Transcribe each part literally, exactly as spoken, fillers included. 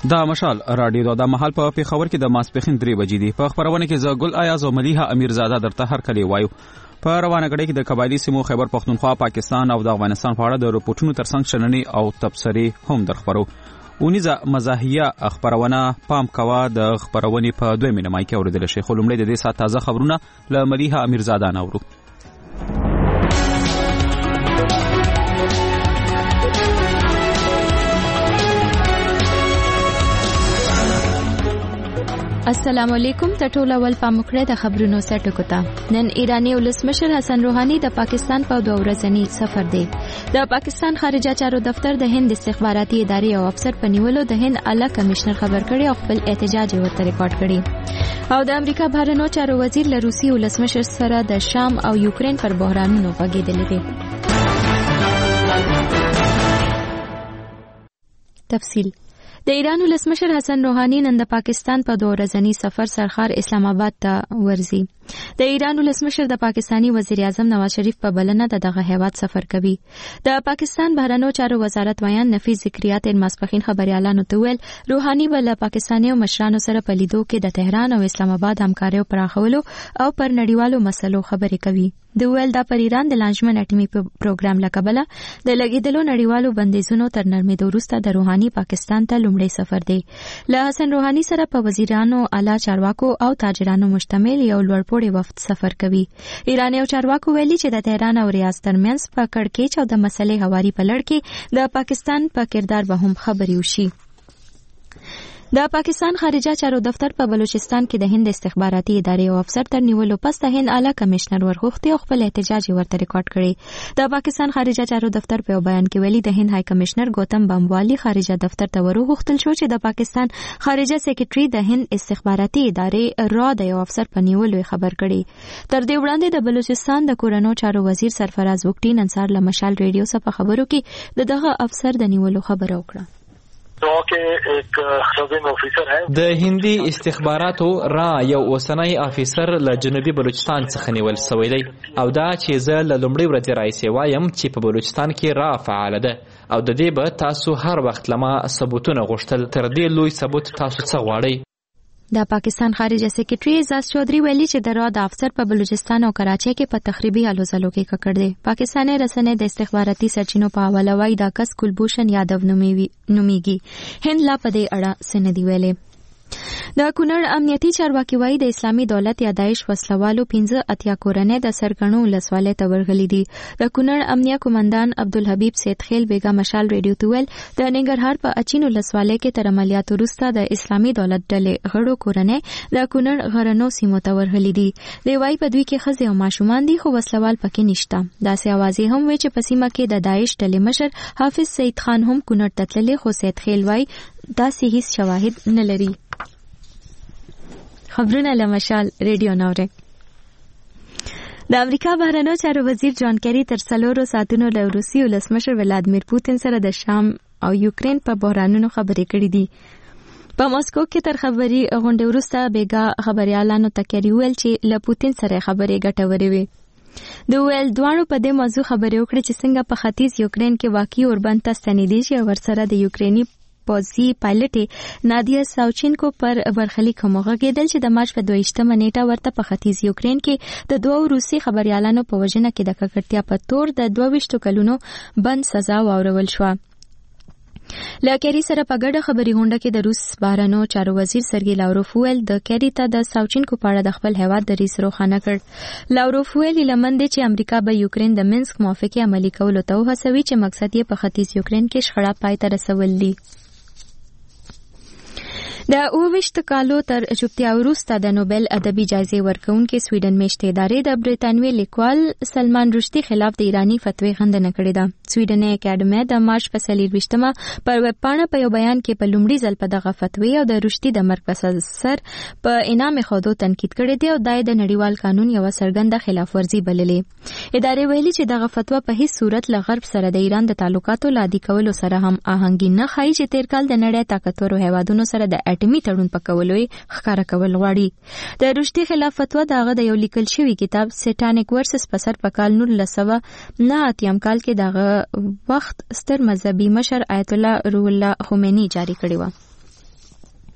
دا مشال رادیو دا محل په پیښور کې د ماسپخین درې بجې دي. په خبرونه کې زه ګل ایاز او ملیحه امیرزاده درته هر کلی وایو. په روانه غړي کې د قبایلی سیمو خیبر پختونخوا، پاکستان او د افغانستان په اړه د رپورټونو ترڅنګ شننې او تبصرې هم درخبرو. اونیزه مزاحیه خبرونه پام کوا د خبرونې په دوه مینه مای کې اوریدل شي. خو لومړی د دې سات تازه خبرونه له ملیحه امیرزاده نورو. السلام علیکم. ټټوله ول پامکړه د خبرونو سټکو ته. نن ایرانی ولسمشر حسن روحانی د پاکستان په دوه ورځنی سفر دی. د پاکستان خارجه چارو دفتر د هند استخباراتي ادارې او افسر په نیولو د هند اعلی کمشنر خبر کړي او خپل احتجاج ورته ریکارډ کړي. او د امریکا بهرنیو چارو وزیر له روسي ولسمشر سره د شام او یوکرين پر بحرانونو غږېدلی دی. تفصیل. د ایران ولسمشر حسن روحانی نن د پاکستان په دوه ورځنی سفر سرخار اسلام آباد ته ورځي. د ایران ولسمشر د پاکستانی وزیر اعظم نواز شریف په بلنه د دغه هیواد سفر کوي. د پاکستان بهرنیو چارو وزارت ویان نفیس ذکریا تیر ماسپخین خبريالانو ته ویل روحانی ول پاکستاني مشرانو سره په لیدو کې د تهران او اسلام آباد همکاریو پراخولو او پر نړیوالو مسلو خبرې کوي. د ویل دا پر ایران د لانجمن اټمی پروګرام لکبله د لګیدلو نړیوالو بندیزونو تر نرمېدو وروسته د روحانی پاکستان ته لومړی سفر دی. له حسن روحانی سره په وزیرانو، اعلی چارواکو او تاجرانو مشتمل یو لوړپوړی وفد سفر کوي. ایرانی او چارواکو ویلي چې د تهران او ریاض ترمنځ په کړکېچ او د مسلې هواري په لړ کې د پاکستان په کردار به هم خبرې وشي. د پاکستان خارجه چارو دفتر په بلوچستان کې د هند استخباراتي ادارې او افسر تر نیولو پس د هند اعلی کمشنر ورغوښتي او خپل احتجاج ورته ریکارډ کړي. د پاکستان خارجه چارو دفتر په بیان کې ویلي د هند های کمشنر ګوتم باموالی خارجه دفتر ته ورغوښتل شو چې د پاکستان خارجه سیکریټري د هند استخباراتي ادارې را د یو افسر په نیولو خبر کړي. تر دې وړاندې د بلوچستان د کورونو چارو وزیر سرفراز وکټي نن سهار له مشال ریډیو څخه په خبرو کې د دغه افسر د نیولو خبره وکړه. د هندي استخباراتو را یو اوسنی افیسر له جنوبي بلوچستان څخه نیول شوی دی او دا چې زه له لومړۍ ورځې راهیسې وایم چې په بلوچستان کې را فعال ده او د دې به تاسو هر وخت لما ثبوتونه غوښتل. تر دې لوی ثبوت تاسو څه غواړئ؟ د پاکستان خارجه سیکریټري اعزاز چودھری ویلي چې د را د افسر په بلوچستان او کراچۍ کې په تخریبي هلو ځلو کې ککړ دی. پاکستاني رسنۍ د استخباراتي سرچینو په حواله وایي دا کس کلبوشن یادو نومیږي. هند لا په دې اړه څه نه دی ویلي. د کونړ امنیتي چارواکي وایي د اسلامي دولت یا داعش وسلوالو پنځه اتیا کورنۍ د سرګڼو ولسوالۍ ته ورغلي دي. د کونړ امنیه قومندان عبدالحبیب سیدخیل بیگا مشال ریډیو ته ویل د ننګرهار په اچین ولسوالۍ کې تر عملیاتو وروسته د اسلامي دولت ډلې غړو کورنۍ د کونړ غرنو سیمو ته ورغلي دي. دی وایي په دوی کې ښځې او ماشومان دي خو وسلوال پکې نشته. داسې اوازې هم وایي چې په سیمه کې د داعش ډلې مشر حافظ سید خان هم کونړ ته تللی خو سیدخیل وایي داسې هیڅ شواهد نه لري. خبرونه له مشال ریډیو نوره. د امریکا بهرنیو چارو وزیر جان کیری تر څلورو ساعتونو له روسي ولسمشر ولادیمیر پوتین سره د شام او یوکرين په بحرانونو خبرې کړې دي. په ماسکو کې تر خبري غونډې وروسته بیګا خبريالانو ته کیری ویل چې له پوتین سره خبرې ګټورې وي. د ویل دوانو په دې موضوع خبرې وکړې چې څنګه په ختیځ یوکرين کې واقعي اوربند ته ستنېدي چې ورسره د یوکريني پوځي پایلټ نادیا ساوچینکو پر برخلیک هم غږېدل چې د مارچ په دویشتمه نیټه ورته په ختیځ یوکرين کې د دوه روسي خبريالانو په وژنه کې د ککړتیا په تور د دوه ویشتو کلونو بند سزا واورول شو. له کیری سره په ګډه خبري غونډه کې د روس بهرنیو چارو وزیر سرګي لاوروف ویل د کیری ته د ساوچینکو په اړه د خپل هیواد د ریس روښانه کړ. لاوروف ویل لمن دي چې امریکا به یوکرين د منسک موافقه عملي کولو ته وهڅوي چې مقصد یې په ختیځ یوکرين کې شخړه پای ته رسول دي. د اوویشت کالو تر چوپتیا وروسته د نوبل ادبي جایزې ورکوونکي سویډن میشتې ادارې د برتانوي لیکوال سلمان رشدي خلاف د ایرانی فتوی غندنه کړې ده. سویډن اکیډمي د مارچ په څلرویشتمه پر ویب پاڼه په یو بیان کې په لومړي ځل په دغه فتوی او د رشدي د مرګ په سر په انعام خودو تنقید کړی دی او د نړیوال قانون یو څرګنده خلاف ورزي بللې. ادارې ویلي چې دغه فتوا په هیڅ صورت له غرب سره د ایران د تعلقاتو لادي کولو سره هم آهنګي نه ښایي چې تیر کال د نړۍ طاقتورو هیوادونو سره د اټومي تړون پکولوي ښکارا کول غواړي. د رشدي خلاف فتوا دغه د یو لیکل شوی کتاب سټانیک ورسس په سر په کال نولس سوه نه اتیا کال کې دغه وخت ستر مذهبي مشر آیت الله روح الله خمینی جاری کړی و.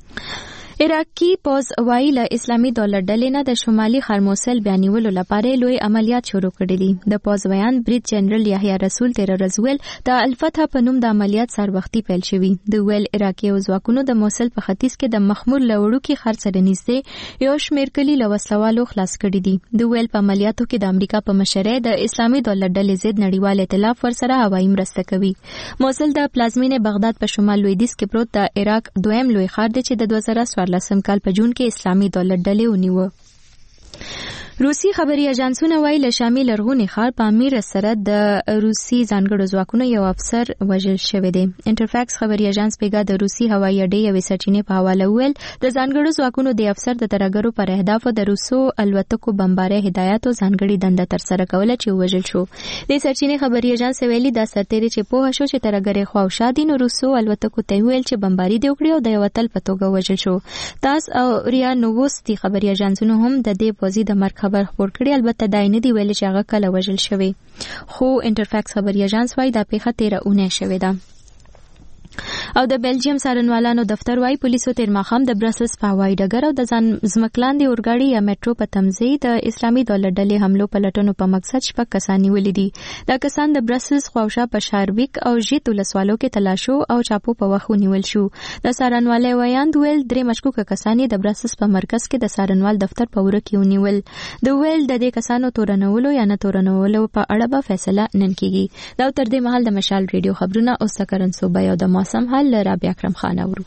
عراقي پوز وایي له اسلامي دولت ډلې نه د شمالي خرموسل بیا نیولو لپاره لوی عملیات شروع کړي دي. د پوز ویان برید جنرال یحیی رسول تیر ورځ ویل د الفتح په نوم د عملیات سر وختي پیل شوی. د ویل عراقي ځواکونو د موصل په ختیځ کې د مخمور لوړو کې خر سره نږدې یو شمېر کلي له وسلوالو خلاص کړي دي. د ویل په عملیاتو کې د امریکا په مشرۍ د اسلامي دولت ډلې ضد نړیوال ائتلاف ورسره هوایي مرسته کوي. موصل د پلازمینې بغداد په شمال لویدیځ کې پروت د عراق دویم لوی ښار دی چې د دوه زره څوارلسم کال په جون کې اسلامي دولت ډلې ونیوه. روسي خبري اژانسونه وایي له شامل لرغونی ښار په امیر سره د روسي ځانګړو ځواکونو یو افسر وژل شوی دی. انټرفاکس خبري اژانس پیګه د روسي هوایي اډې یوې سرچینې په حواله ویل د ځانګړو ځواکونو د افسر د ترهګرو پر اهدافو د روسو الوتکو بمبارۍ هدایت او ځانګړي دنده ترسره کوله چې وژل شو. د سرچینې خبري اژانس ویلي دا سرتېري چې پوه شو چې ترهګرې خواوشا دي نو روسو الوتکو ته ویل چې بمباري دی وکړي او د یو تل په توګه وژل شو. تاس او ریا نووستي خبري اژانسونو هم د دې پوزي د مرګ خبر خپور کړی، البته دا نه دی ویل چې هغه کله وژل شوی. خو انټرفاکس خبري اژانس وايي دا پیښه تیره اونۍ شوې ده. او د بلجیم څارنوالانو دفتر وايي پولیسو تیر ماښام د برسلز په هوایي ډګر او د ځان ځمکلاندې اورګاډي یا میټرو په تمځای د اسلامي دولت ډلې حملو په لټونو په مقصد شپږ کسان نیولي دي. دا کسان د برسلز خواوشا په شاربیک او ژیت ولسوالو کې تلاشو او چاپو په وخت ونیول شو. د څارنوالۍ ویاند ویل درې مشکوکه کسان د برسلز په مرکز کې د څارنوال دفتر په وره کې ونیول. د ویل د دې کسانو تورنولو یا نه تورنولو په اړه به فیصله نن کیږي. دا تر دې مهال د مشال ریډیو خبرونه او سکرن صوبه او د موسم حال رابعه اکرم خان اورو.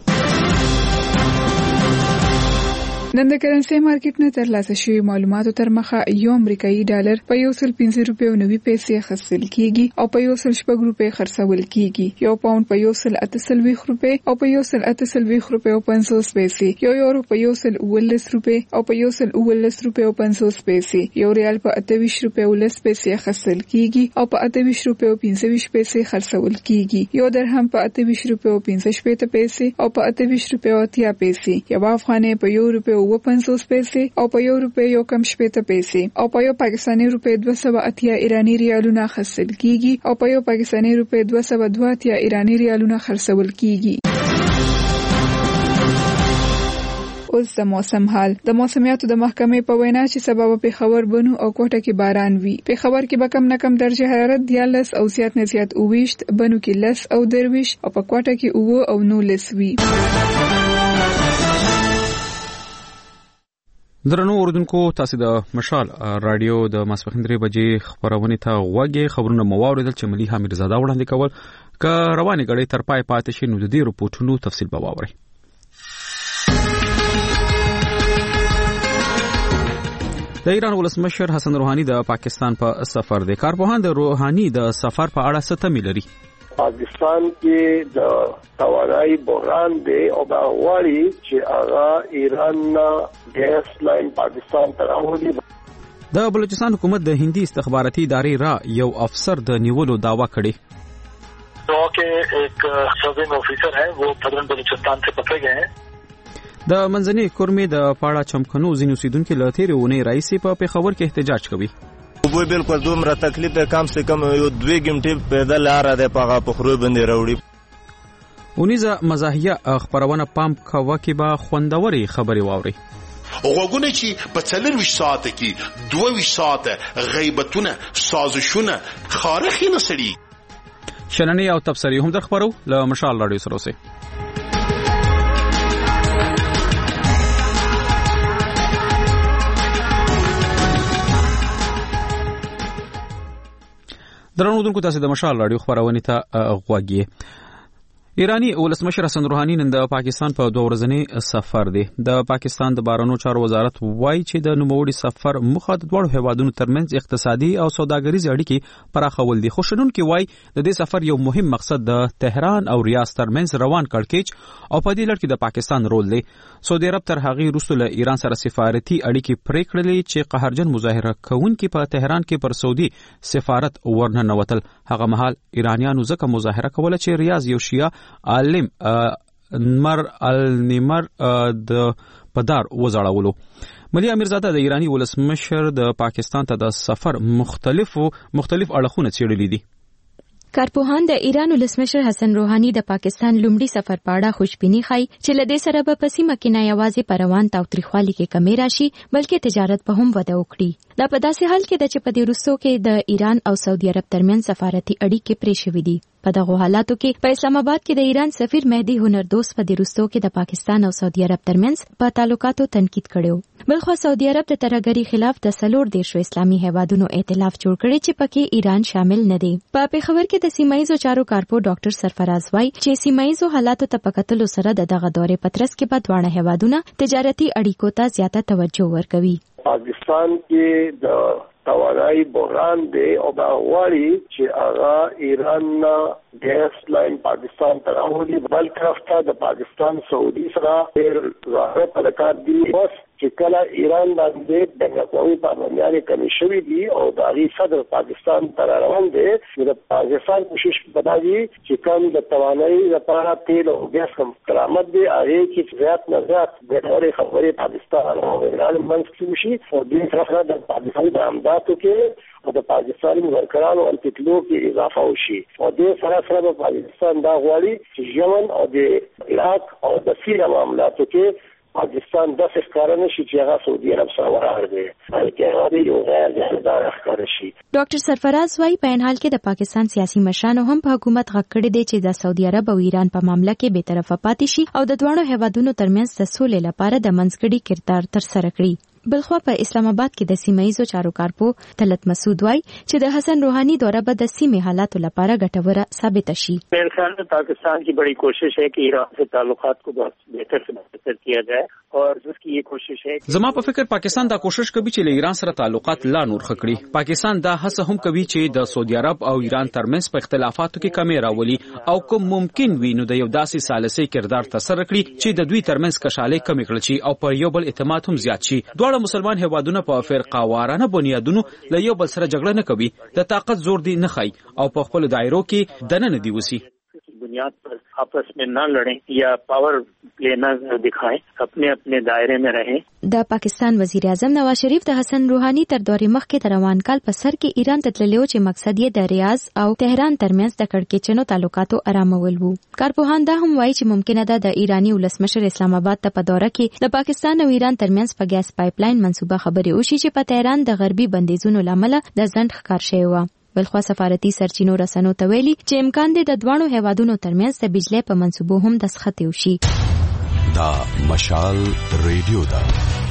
نن د کرنسي مارکیټ نه ترلاسه شوی معلوماتو تر مخه یو امریکایي ډالر په یو سل پنځه روپۍ او نوي پیسې خرڅل کیږي او په یو سل شپږ روپۍ خرڅول کیږي. یو پاوند په یو سل اته سلويخ روپۍ او په یو سل اته سلويخ روپۍ او پنځوس پیسې، یو یورو په یو سل اوولس روپۍ او په یو سل اوولس روپۍ او پنځوس پیسې، یو ریال په اته ویشت روپۍ او لس پیسې خرڅل کیږي او په اته ویشت روپۍ او پنځه ویشت پیسې خرڅول کیږي. یو درهم په اته ویشت روپۍ او پنځه شپېته پیسې او په اته ویشت روپۍ او اتیا پیسې، یو افغانۍ په یو روپۍ او پنځوس پیسې او په یو روپۍ یو کم شپېته پیسې او په یو پاکستاني روپۍ دوه سوه اتیا ایرانی ریالونه خرڅل کیږي او په یو پاکستاني روپۍ دوه سوه دوه اتیا ایرانی ریالونه خرڅول کیږي. اوس د موسم حال. د موسمیاتو د محکمې په وینا چې سبا په پېښور بنو او کوټه کې باران وي. پېښور کې به کم نه کم درجه حرارت دیارلس او زیات نه زیات اوویشت، بنو کې لس او درویشت او په کوټه کې اووه او نولس وي. درنو اوردونکو، تاسو د مشال رادیو د ماسپخین درې بجې خبرونه ته غوږی خبرونه مو واوریدل چې ملي حامد زاده وړاندې کول. که رواني غړي تر پای پاتې شي نو د دې رپورټونو تفصیل به واورئ. د ایران ولسمشر حسن روحاني د پاکستان په سفر دی. کارپوهان د روحاني د سفر په اړه څه تمه لري؟ پاکستان کې د توانایي بحران دی او دا غواړي چې هغه ایران نه ګیس لاین پاکستان ته راوړي. د بلوچستان حکومت د هندي استخباراتي ادارې را یو افسر د نیولو داوا کړې. تو کې ایک سروینگ افیسر ہے وہ بدرن بلوچستان سے پکڑے گئے ہیں. د منځنۍ کورمې د پاړه چمکنو ځینو اوسیدونکو له تیرې اونۍ راهیسې په پېښور کې احتجاج کوي. وو بالکل دومره تکلیف کم سے کم یو دوه غنټې پیدل لار ده پغه پخرو باندې راوړي. اونیزه مزاحیه خبرونه پام کاوه کې با خوندوري خبري واوري. وګونه چې په څلور ساعت کې دوه ساعت غیبتونه سازشونه خارخي نسړي. شننې او تبصرې هم در خبرو له مشال رادیو سره اوسه. درنو دونکو، تاسو د مشال رادیو خبرونه ته غوږی. ایرانی ولسمشر حسن روحاني نن د پاکستان په دوه ورځنی سفر دی. د پاکستان د بهرنیو چارو وزارت وایي چې د نوموړي سفر موخه د دوه هیوادونو ترمنځ اقتصادي او سوداګریز اړیکې پراخول دي. خو شنونکو وایي د دې سفر یو مهم مقصد د تهران او ریاض ترمنځ روان کړکېچ او په دې لړ کې د پاکستان رول دی. سعودي عرب تر هغه وروسته له ایران سره سفارتي اړیکې پرې کړلې چې قهرجن مظاهره کوونکي په تهران کې پر سعودي سفارت ورننوتل. هغه مهال ایرانیانو ځکه مظاهره کوله چې ریاض یو شیعه عالم نمر النمر د پدار وزړولو. ملي امیرزاده د ایرانی ولسمشر د پاکستان ته د سفر مختلفو مختلف اړخونه څېړلي دي. کارپوهان د ایران ولسمشر حسن روحاني د پاکستان لومړي سفر په اړه خوشبیني ښیي چې له دې سره به په سیمه کې نه یوازې په روان تاوتریخوالي کې کمی راشي بلکې تجارت په هم وده وکړي. دا په داسې حال کې ده چې په دې وروستو کې د ایران او سعودي عرب ترمنځ سفارتي اړیکې پرې شوې دي. په دغه حالاتو کې په اسلام آباد کې د ایران سفیر مهدي هنردوست په دې وروستو کې د پاکستان او سعودي عرب ترمنځ په تعلقاتو تنقید کړو. بلخو سعودي عرب د ترهګرۍ خلاف د څلور دیرشو اسلامي هیوادونو ائتلاف جوړ کړی چې پکې ایران شامل نه دی. په پېښور کې د سیمایي چارو کارپو ډاکټر سرفراز وای چې سیمایي حالاتو ته په کتلو سره د دغه دورې پترس کې په دواړه هیوادونه تجارتي اړیکو ته زیاته توجه ورکوي. پاکستان کې د توانایي بحران دی او دا غواړي چې هغه ایران نه ګیس لاین پاکستان ته راوړي. بل طرف ته د پاکستان سعودي سره ډېر راغب حرکات دي بس چې کله ایران باندې د قومي پابندیانې کمې شوې دي او د هغې صدر پاکستان ته روان دی نو د پاکستان کوشش به دا وي چې کوم د توانایي لپاره تیل او ګیس کوم کرامت دی هغې کې زیات نه زیات ګټورې خبرې پاکستان او ایران منځ کې وشي او دې طرف د پاکستاني برآمداتو کې او د پاکستاني ورکرانو التتلو کې اضافه وشي او دې سره سره د پاکستان دا غواړي چې یمن او د عراق او د سیریه معاملاتو کې پاکستان داسې ښکاره نشي چې هغه سعودي عرب سره ورغړي بلکې هغه یو غیر جانبدار ښکاره شي. ډاکټر سرفراز وایي په این حال کې د پاکستان سیاسي مشرانو هم په حکومت غږ کړی دی چې د سعودي عرب او ایران په معاملې کې بې طرفه پاتې شي او د دواړو هیوادونو ترمنځ د سولې لپاره د منځګړي کردار ترسره کړي. بلخوا په اسلام آباد کې د سیمایي چارو کارپو طلعت مسعود وای چې د حسن روحاني دوره به د سیمې حالاتو لپاره ګټوره ثابت شي. میرے خیال میں پاکستان کی بڑی کوشش ہے کہ ایران سے تعلقات کو بہت بہتر سے بہتر کیا جائے اور جس کی یہ کوشش ہے زما په فکر پاکستان دا کوشش کوي چې له ایران سره تعلقات لا نور ښه کړي. پاکستان دا هڅه هم کوي چې د سعودي عرب او ایران ترمنځ په اختلافاتو کې کمی راولي او کوم ممکن وي نو د یو داسې ثالثي کردار ترسره کړي چې د دوی ترمنځ کشالۍ کمی کړي شي او پر یو بل اعتماد هم زیات شي. دواړه مسلمان هیوادونه په فرقه وارانه بنیادونو له یو بل سره جګړه نه کوي، د طاقت زور دی نه خای او په خپل دایرو کې دننه دی وسی بنیاد پر آپس میں نہ لڑیں یا پاور پلے نہ دکھائیں، اپنے اپنے دائرے میں رہیں. د پاکستان وزیر اعظم نواز شریف د حسن روحاني تر دورې مخکې د روان کال په سر کې ایران ته تللی و چې مقصد یې د ریاض او تهران ترمنځ د کړکېچنو تعلقاتو آرامول وو. کارپوهان دا هم وایي چې ممکنه ده د ایرانی ولسمشر اسلام آباد ته په دوره کې د پاکستان او ایران ترمنځ په ګیس پایپ لاین منصوبه خبرې وشي چې په تهران د غربي بندیزونو لامل د ځنډ ښکار شوی و. بلخوا سفارتي سرچینو رسنو ته ویلي چې امکان دی د دواړو هیوادونو ترمنځ د بجلی په منصوبو هم دسخط وشي. دا مشال ریډیو ده.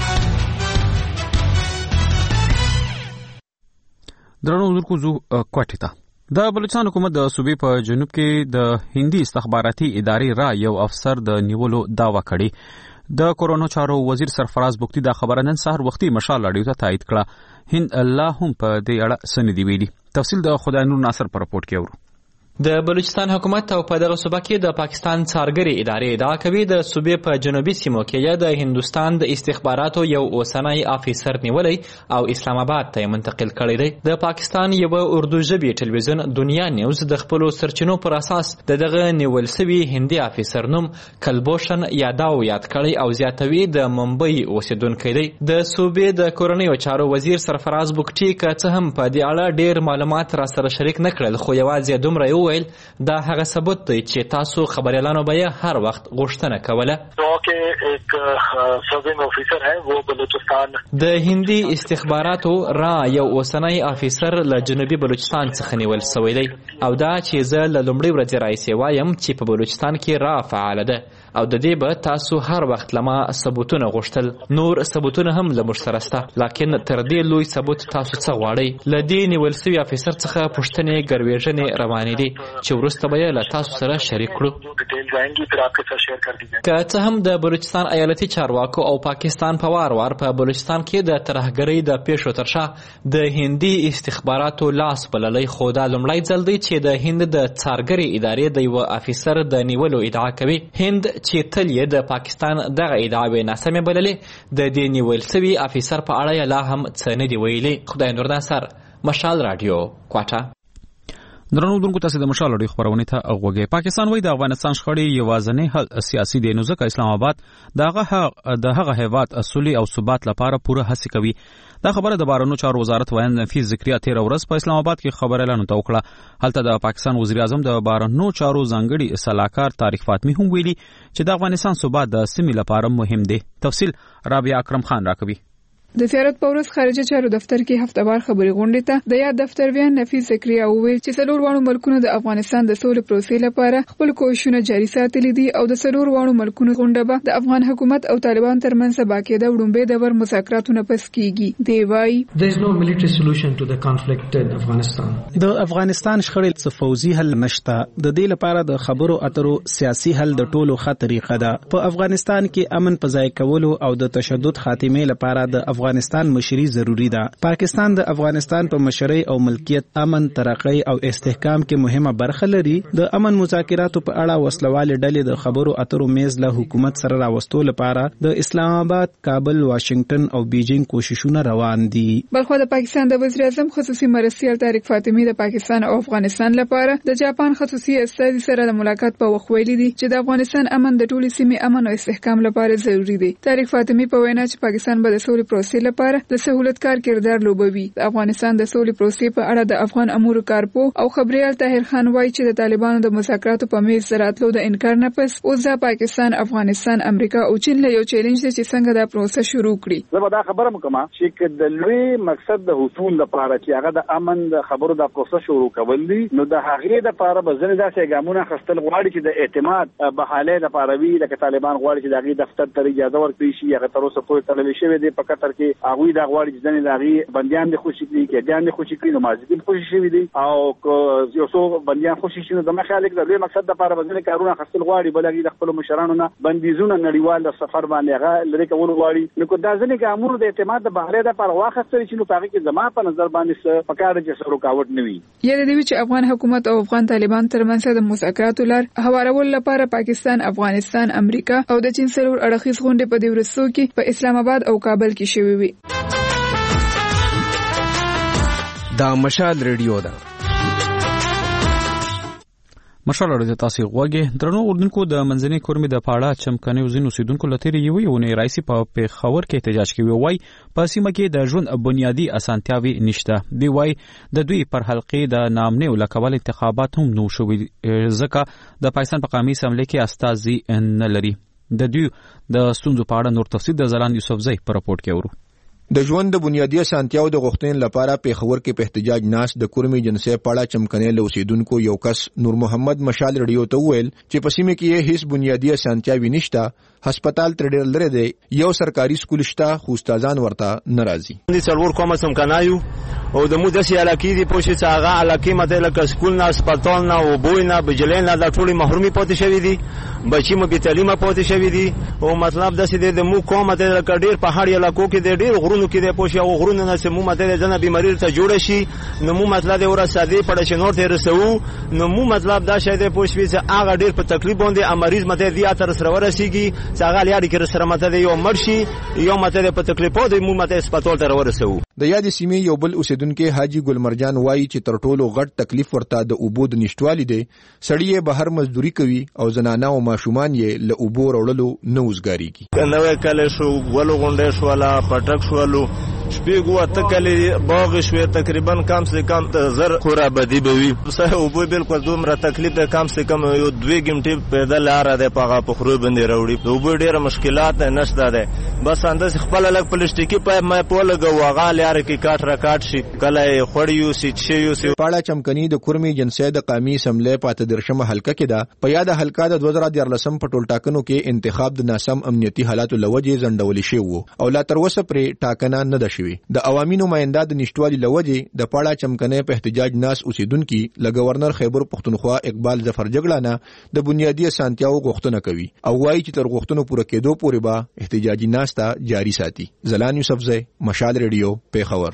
درنو اردوونکو زو کوټه ته د بلوچستان حکومت د صوبې په جنوب کې د هندي استخباراتي ادارې را یو افسر د نیولو داوا کړې. د کورونا چارو وزیر سرفراز بوکتی دا خبره نن سهار وختي مشال راډیو ته تایید کړه. هند الله هم په دې اړه سندې ویلي. تفصیل د خدای نور ناصر پر رپورټ کې اورو. د بلوچستان حکومت او په دغه صوبه کې د پاکستان څارګري ادارې ادعا کوي د صوبې په جنوبي سیمو کې د هندوستان د استخباراتو یو اوسنی افیسر نیولی او اسلام آباد ته منتقل کړی دی. د پاکستان یو اردو ژبې ټلویزیون دنیا نیوز د خپل سرچینو پر اساس د دغه نیول سوي هندي افیسر نوم کلبوشن یاداو یاد کړی او زیاتوي د ممبئی اوسیدونکی دی. د صوبې د کورنیو چارو وزیر سرفراز بوکټي که څه هم په دې اړه ډیر معلومات را سره شریک نه کړل خو یوازې دومره یو دا هغه ثبوت دی چې تاسو خبريالانو به هر وخت غوښتنه کوله. ایک سرونگ افیسر ہے وہ بلوچستان د هندي استخباراتو را یو اوسنی افیسر له جنوبي بلوچستان څخه نیول شوی دی او دا چې زه له لومړي ورځې راهیسې وایم چې په بلوچستان کې را فعال ده او د دې به تاسو هر وخت لما ثبوتونه غوښتل. نور ثبوتونه هم له موږ سره شته لکن تر دې لوی ثبوت تاسو څه غواړئ؟ له دې نیول شوي افیسر څخه پوښتنې ګروېږنې روانې دي چې وروسته به یې له تاسو سره شریک کړو. که څه هم د بلوچستان ایالتي چارواکو او پاکستان په وار وار په بلوچستان کې د ترهګرۍ د پیښو تر شا د هندي استخباراتو لاس بللی خو دا لومړی ځل دی چې د هند د څارګرۍ ادارې د یوه افیسر د نیولو ادعا کوي. هند چې تل یې د پاکستان دغه ادعاوې ناسمې بللې د دې نیول سوي افیسر په اړه یې لا هم څه نه دي ویلي. خدای نور ناصر، مشال راډیو، کوټه. درنو دونکو تاسو د مشال اړیخ خبرونه ته اوغه پاکستان وای د افغانستان شخړې یوازنې حل سیاسي دی نو ځکه اسلام آباد دغه د هغه هیواد اصولي او ثبات لپاره پوره هڅه کوي. دا خبره د بهرنیو چارو وزارت وایي نفیس ذکریا تیر ورځ په اسلام آباد کې خبره اعلان وکړه. هلته د پاکستان وزیر اعظم د بهرنیو چارو ځانګړي صلاحکار طارق فاطمی هم ویلي چې د افغانستان ثبات د سیمې لپاره مهم دی. تفصیل رابعه اکرم خان راکوي. د سیارت پورس خارجه چارو دفتر کې هفتهوار خبري غونډې ته د یاد دفتر ویان نفیس ذکریا وویل چې څلور وانو ملکونو د افغانستان د سولې پروسې لپاره خپل کوښښونه جاري ساتلي دي او د څلور وانو ملکونو غونډه به د افغان حکومت او طالبان ترمنځ باقاعده وړاندې د ور مذاکراتونه پس کیږي. دی وايي there is no military solution to the conflict in Afghanistan. د افغانستان شخړې څه فوزي حل نشته. د دې لپاره د خبرو اترو سیاسي حل د ټولو ښه طریقه ده. په افغانستان کې امن په ځای کولو او د تشدد خاتمه لپاره د افغانستان مشري ضروری ده. پاکستان د افغانستان په مشرۍ او ملکیت امن ترقی او استحکام کې مهمه برخه لري. د امن مذاکراتو په اړه وسلوال ډلې د خبرو اترو میز له حکومت سره راوستو لپاره د اسلام آباد، کابل، واشنگټن او بیجینګ کوششونه روان دي. بلخو د پاکستان د وزیر اعظم خصوصي مرستیال طارق فاطمی د پاکستان او افغانستان لپاره د جاپان خصوصي استازي سره د ملاقات په وخت ویلي دي چې د افغانستان امن د ټولې سیمې امن او استحکام لپاره ضروری دی. طارق فاطمی په وینا چې پاکستان به د سولې پروسې لپاره د سہولتکار کردار لوبوي. د افغانستان د سولې پروسې په اړه د افغان امور کارپو او خبريال طاهر خان وایي چې د طالبانو د مذاکراتو په میز راتلو د انکار نه پس اوس د پاکستان، افغانستان، امریکا او چین له یو چیلنج دی چې څنګه دا پروسه شروع کړي. زه به دا خبره وکم چې د لوی مقصد د حصول لپاره چې هغه د امن د خبرو د پروسه شروع کول دي نو د هغې لپاره به ځنې داسې ګامونه اخیستل غواړي چې د اعتماد بحالې لپاره وي. لکه طالبان غواړي چې د هغې دفتر ته اجازه ورکړي شي. هغه تر اوسه پورې تړلی شوی دی په قطر کې. هغوی دا غواړي چې ځنې د هغې بندیان دې خوشي کړي، قیدیان دې خوشي کړي، نمازدین خوشي شوي دي او یو څو بندیان خوشي شي. نو زما خیال دی د لوی مقصد لپاره به ځنې کارونه اخیستل غواړي. بل هغې د خپلو مشرانو نه بندیزونه نړیوال د سفر باندې هغه لرې کول غواړي. نو که دا ځنې ګامونه د اعتماد د بهرې لپاره واخیستل شي نو په هغې کې زما په نظر باندې څه پکار دی چې څه رکاوټ نه وي. یاده دی چې افغان حکومت او افغان طالبان ترمنځ د مذاکراتو لار هوارولو لپاره پاکستان، افغانستان، امریکا او د چین سره اړخیز غونډې په دې ورځو کې په اسلام آباد او کابل کې شوې وي. دا مشال ریډیو ده. مشال اړه تاسو غوږی درنو اردوونکو د منځنۍ کورمې د پاړه چمکنه وزین اوسیدونکو لتیری یو یو نه رئیس په پیښور کې احتجاج کوي. وای په سیمه کې د ژوند بنیادی اسانتیاوي نشته. دی وای د دوی پر حلقې د نامنې ولکول انتخابات هم نو شوي ځکه د پاکستان په قومي اسمبلی کې استازي نه لري. د دوی د ستونزو په اړه نور تفصیل د زلان یوسفزئی په راپورټ کې ورو. د ژوند د بنیادی اسانتیاو د غوښتنې لپاره پیښور کې په احتجاج ناس د کورمې جنسي پاړه چمکنې له اوسیدونکو یو کس نور محمد مشال ریډیو ته وویل چې په سیمه کې هیڅ بنیادی اسانتیاوي نشته. هسپتال تر ډېر لري دی، یو سرکاري سکول شته خو استادان ورته ناراضي. د څلور کومه چمکنایو او د مو داسې علاقې دي پوه شي چې هغه علاقې مته لکه سکول نه، هسپتال نه، اوبو نه، بجلی نه، دا ټولې محرومي پاتې شوي دي. بچي مو بې تعلیمه پاتې شوي دي او مطلب داسې دی د مو کومه ته لکه ډېر پهاړي علاقو کې دی، ډېر غرونو کې دی پوه شي. هغو غرونو نه چې مو مته ځنه بیماري ورته جوړه شي نو مو مطلب دی ورسېدې پړه چې نور ته یې رسوو نو مو مطلب دا شی دی پوه شوي چې هغه ډېر په تکلیف باندې مریض مته دې ته سره ورسېږي چې هغه لیارې کې سره مته دی یو مړ شي یو مته په تکلیفو دی مو مته هسپتال ته ورسوو. د یادې سیمې یو بل اوسیدونکو حاجی ګلمرجان وایي چې تر ټولو غټ تکلیف ورته د اوبو د نشټوالي دی. سړی بهر مزدوري کوي او زنانه او ماشومان یې له اوبو وړلو نه وزګاریږي. نوې کله شو ولو غونډې شو ولا پټک شولو شپږ وته کله باغ شو تقریبا کم سے کم زر خرابدي بوي. صحه اوبو بالکل دومره تکلیف ده کم سے کم یو دوه غنټې پیدل لار ده پغه په خرو باندې راوړي. اوبو ډېر مشکلات نشته ده. بس انداز خپل لګ پلاستیکي پایپ مې په لګو واغه لار کې کاټ راکاټ شي کله خړیو سي چيو سي. پاړه چمکني د کورمې جنسي د قومي اسمبلی پاته درشمه حلقه کې ده. په یاد حلقه د دوه زره دیارلسم په ټول ټاکنو کې انتخاب د ناسم امنیتي حالاتو لوجې زندول شي وو او لا تر اوسه پرې ټاکنه نه ده شوی. د عوامي نماینده د نشټوالي لوجې د پاړه چمکنه په احتجاج ناس اوسیدونکو ل گورنر خیبر پختونخوا اقبال ظفر جګړه د بنیادی اسانتیاو غوښتنه کوي او وايي چې تر غوښتنو پوره کېدو پورې به احتجاجي ناس ته جاری ساتي. زلان یوسفزئی، مشال ریډیو، پیښور.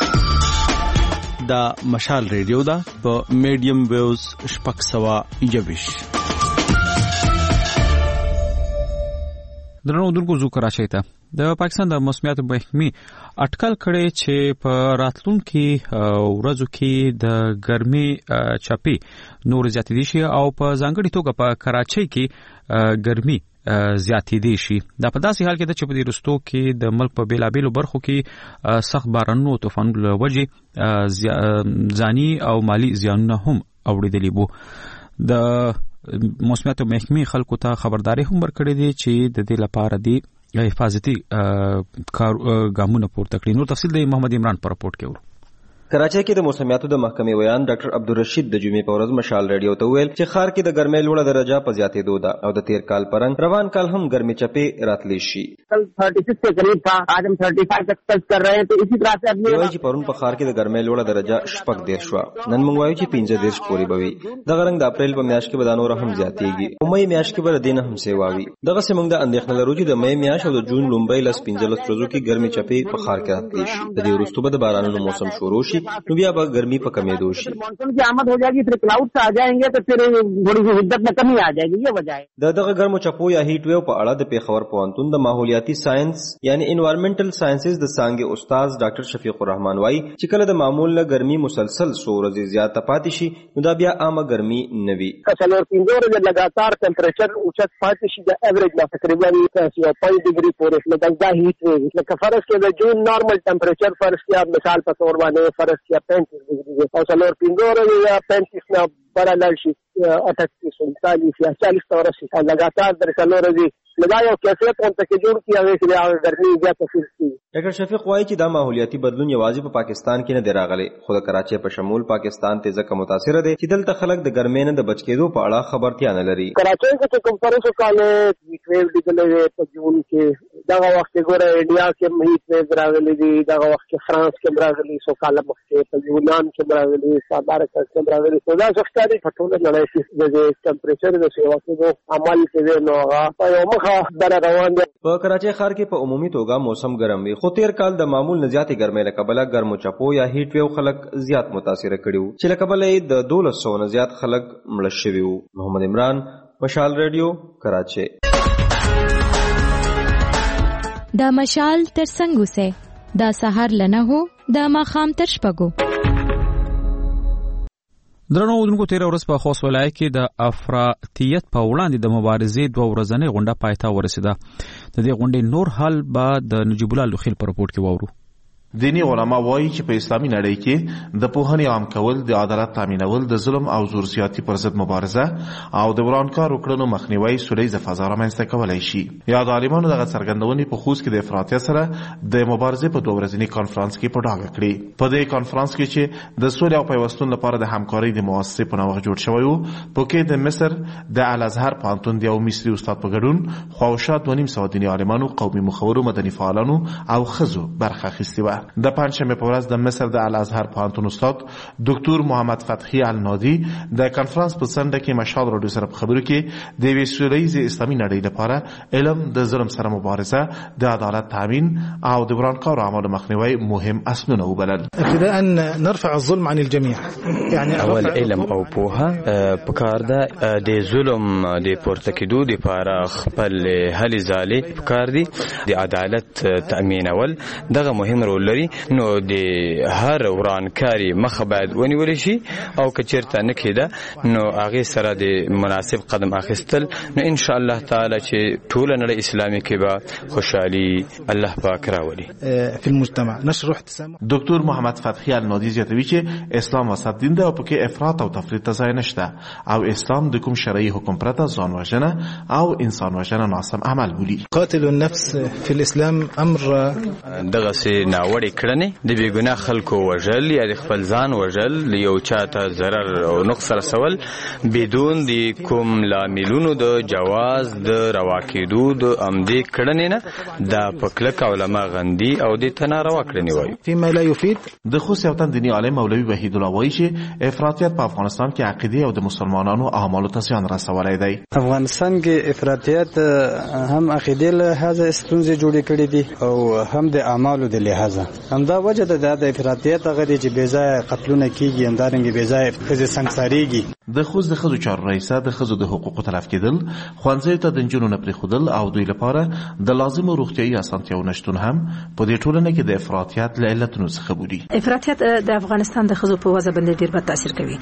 دا مشال ریډیو دا په میډیم ویوز شپږ سوه یوویش. درنو دونکو زو کراچۍ ته د پاکستان د موسمیاتو محکمې اټکل کړی چې په راتلونکي ورځو کې د ګرمي چپې نور زیاتېدي شي او په ځانګړي توګه په کراچۍ کې ګرمي زیاتېدي شي. دا په داسې حال کې ده چې په دې وروستو کې د ملک په بېلابېلو برخو کې سخت بارانونو او طوفانونو له وجې ځاني او مالي زیانونه هم اوریدلي وو. د موسمیاتو محکمې خلکو ته خبرداري هم ورکړې دي چې د دې لپاره دی حفاظتي ګامونه پورته کړي. نور تفصیل د محمد عمران پر رپورټ کې ورو. کراچۍ کې د موسمیاتو د محکمې ویان ډاکټر عبدالرشید د جمعې په ورځ مشال ریډیو ته ویل چې ښار کې د ګرمۍ لوړه درجه په زیاتېدو ده او د تیر کال په رنګ روان کال هم ګرمي چپې راتلی شي. کل छत्तीस के करीब था, आज हम पैंतीस तक टच कर रहे हैं. तो इसी तरह से अब وایي چې پرون په ښار کې د ګرمۍ لوړه درجه شپږ دېرش شوه. نن موږ وایو چې پنځه دېرش پورې به وي. دغه رنګ د اپریل په میاشت کې به دا نور هم زیاتېږي او مې میاشت کې به د دې نه هم سیوا وي. دغسې موږ د اندېښنه لرو چې د مې میاشت او د جون لومړۍ لس پنځلس ورځو کې ګرمي چپې په ښار کې راتلی شي. د دې وروسته به د بارانونو موسم شروع شي نو بیا به गर्मी पर कमी शि. मानसून की आमद हो जाएगी, फिर क्लाउड्स आ जाएंगे तो फिर थोड़ी सी हिद्दत में कमी आ जाएगी. ये वजह है. د دغه ګرمو چپو یا هیټ ویو په اړه د پیښور پوهنتون د ماحولیاتي ساينس یعنی انوایرنمنټل ساينسز د څانګې استاد ډاکټر شفیق الرحمن وايي چې کله د معمول له ګرمي مسلسل څو ورځې زیاته پاتې شي نو دا بیا عامه ګرمي نه وي. کله پنځه ورځې لګاتار ټمپریچر اوچت پاتې شي د ایوریج نه تقریبا یو پوینټ ډیګري پورې لګا دا هیټ ویو لکه فرض کې د جون نارمل ټمپریچر فرض کې مثال په تور باندې فرض کې پینتیس ډیګري او څلور پنځه ورځې یا پینتیس نه بڑا لړ شي اٹھتیس انتالیس یا چالیس تور شي لګاتار در څلور ورځې لګایو کیفیت اون ته جوړ کیږي هغه چې ګرمي زیاته شي. ډاکټر شفیق وايي چې دا ماحولیاتي بدلون یوازې په پاکستان کې نه دی راغلی خو د کراچۍ په شمول پاکستان ته ځکه متاثر دي چې دلته خلک د ګرمۍ نه د بچ کېدو په اړه خبرتیا نه لري. کراچۍ کې کوم فرصو کاله هیټ ویو ډیګلې په جون کې دا وخت ګوره انډیا کې هیټ ویو راغلي دي, دا وخت کې فرانس کې راغلي, سو کاله مخکې په یونان کې راغلي, ساوث افریقا کې راغلي. خو دا څه ستاري په ټول نړۍ کې د ټمپریچر د سیوا کې عمل کوي نو هغه یو مخه بل روان دي. په کراچۍ ښار کې په عمومي توګه موسم ګرم وي خو تیر کال د معمول نه زیاتې ګرمۍ له کبله ګرمو چپو یا هیټ ویو خلک زیات متاثره کړي وو چې له کبله یې د دولس سوه نه زیات خلک مړه شوي وو. محمد عمران, مشال ریډیو, کراچۍ. دا مشال تر څنګه سه دا سحر لنه هو دا ماخام تر شپږو. درنو اودونکو تیر ورځ په خوست ولایت کې د افراطیت په وړاندې د مبارزې دوه ورځنۍ غونډه پای ته ورسېده. د دې غونډې نور حال به د نجیب الله لوخیل په رپورټ کې واورو. دینی علما وایي چې په اسلامي نړۍ کې د پوهنې عام کول, د عدالت تامینول, د ظلم او زور زیاتی پر ضد مبارزه او د ورانکارو کړنو مخنیوي سولیزه فضا رامنځته کولای شي. یاد عالمانو دغه څرګندونې په خوست کې د افراطیت سره د مبارزې په دوه ورځني کانفرنس کې په ډاګه کړې. په دې کانفرنس کې چې د سولې او پیوستون لپاره د همکارۍ د مؤسسې په نوښت جوړ شوی وو, په کې د مصر د الازهر پوهنتون د یو مصري استاد په ګډون خواوشا دوه نیم سوه دیني عالمانو, قومي مخورو, مدني فعالانو او ښځو برخه اخیستې وه. د پنجشنبه په ورځ د مصر د الازهر پوهنتون استاد ډاکټر محمد فتحي النادي د کانفرنس په څنډه کې مشال راډیو سره په خبرو کې د یوې سولیزې اسلامي نړۍ لپاره علم, د ظلم سره مبارزه, د عدالت تامین او د ورانکارو اعمالو مخنیوي مهم اصلونه وبلل. ابتداء نرفع الظلم عن الجميع. يعني اول علم او پوهه پکار ده د ظلم د پورته کېدو لپاره خپل هلې ځالې پکار دي, د عدالت تامینول دغه مهم رول لري. نو د هر ورانکاري مخه باید ونیول شي او که چېرته نه کېده نو هغې سره د مناسب قدم اخیستل نو ان شاء الله تعالی چې ټوله نړۍ اسلامي کې به خوشحالي الله پاک راولي في المجتمع. نشر روح التسامح. دکتور محمد فتحي النادي زیاتوي چې اسلام وسط دین ده او پکې افراط او تفریط ته ځای نشته او اسلام د کوم شرعي حکم پرته ځان وژنه او انسان وژنه ناسم عمل بولي. قاتل النفس في الاسلام امر دغسې ناوړې کړنې د بې ګناه خلکو وژل یا د خپل ځان وژل, یو چاته ضرر او نقص رسول بدون د کوم لاملونو د جواز د روا کېدو د همدې کړنې نه دا په کلک علما غندي او د ته ناروا کړنې وایي. فيما لا يفيد. د خوست یو تن دیني عالم مولوي وحید الله وایي چې افراطیت په افغانستان کې عقیدې او د مسلمانانو اعمالو ته زیان رسولی دی. افغانستان کې افراطیت هم عقیدې له لحاظه ستونزې جوړې کړې دي او هم د اعمالو د لحاظه. همدا وجه ده د افراطیت هغه دی چې بې ځایه قتلونه کېږي, همدارنګې بې ځایه ښځې سنګسارېږي. د خوځ د خزو چارو رئیسه د خزو د حقوقو تلف کېدل، ښوونځیو ته د نجونو نه پرېښودل او دوی لپاره د لازمو روغتیايي اسانتیاو نشتون هم په دې ټولنه کې د افراطیت له علتونو څخه بولي. افراطیت د افغانستان د خزو په وضع باندې ډېر بد تاثیر کوي،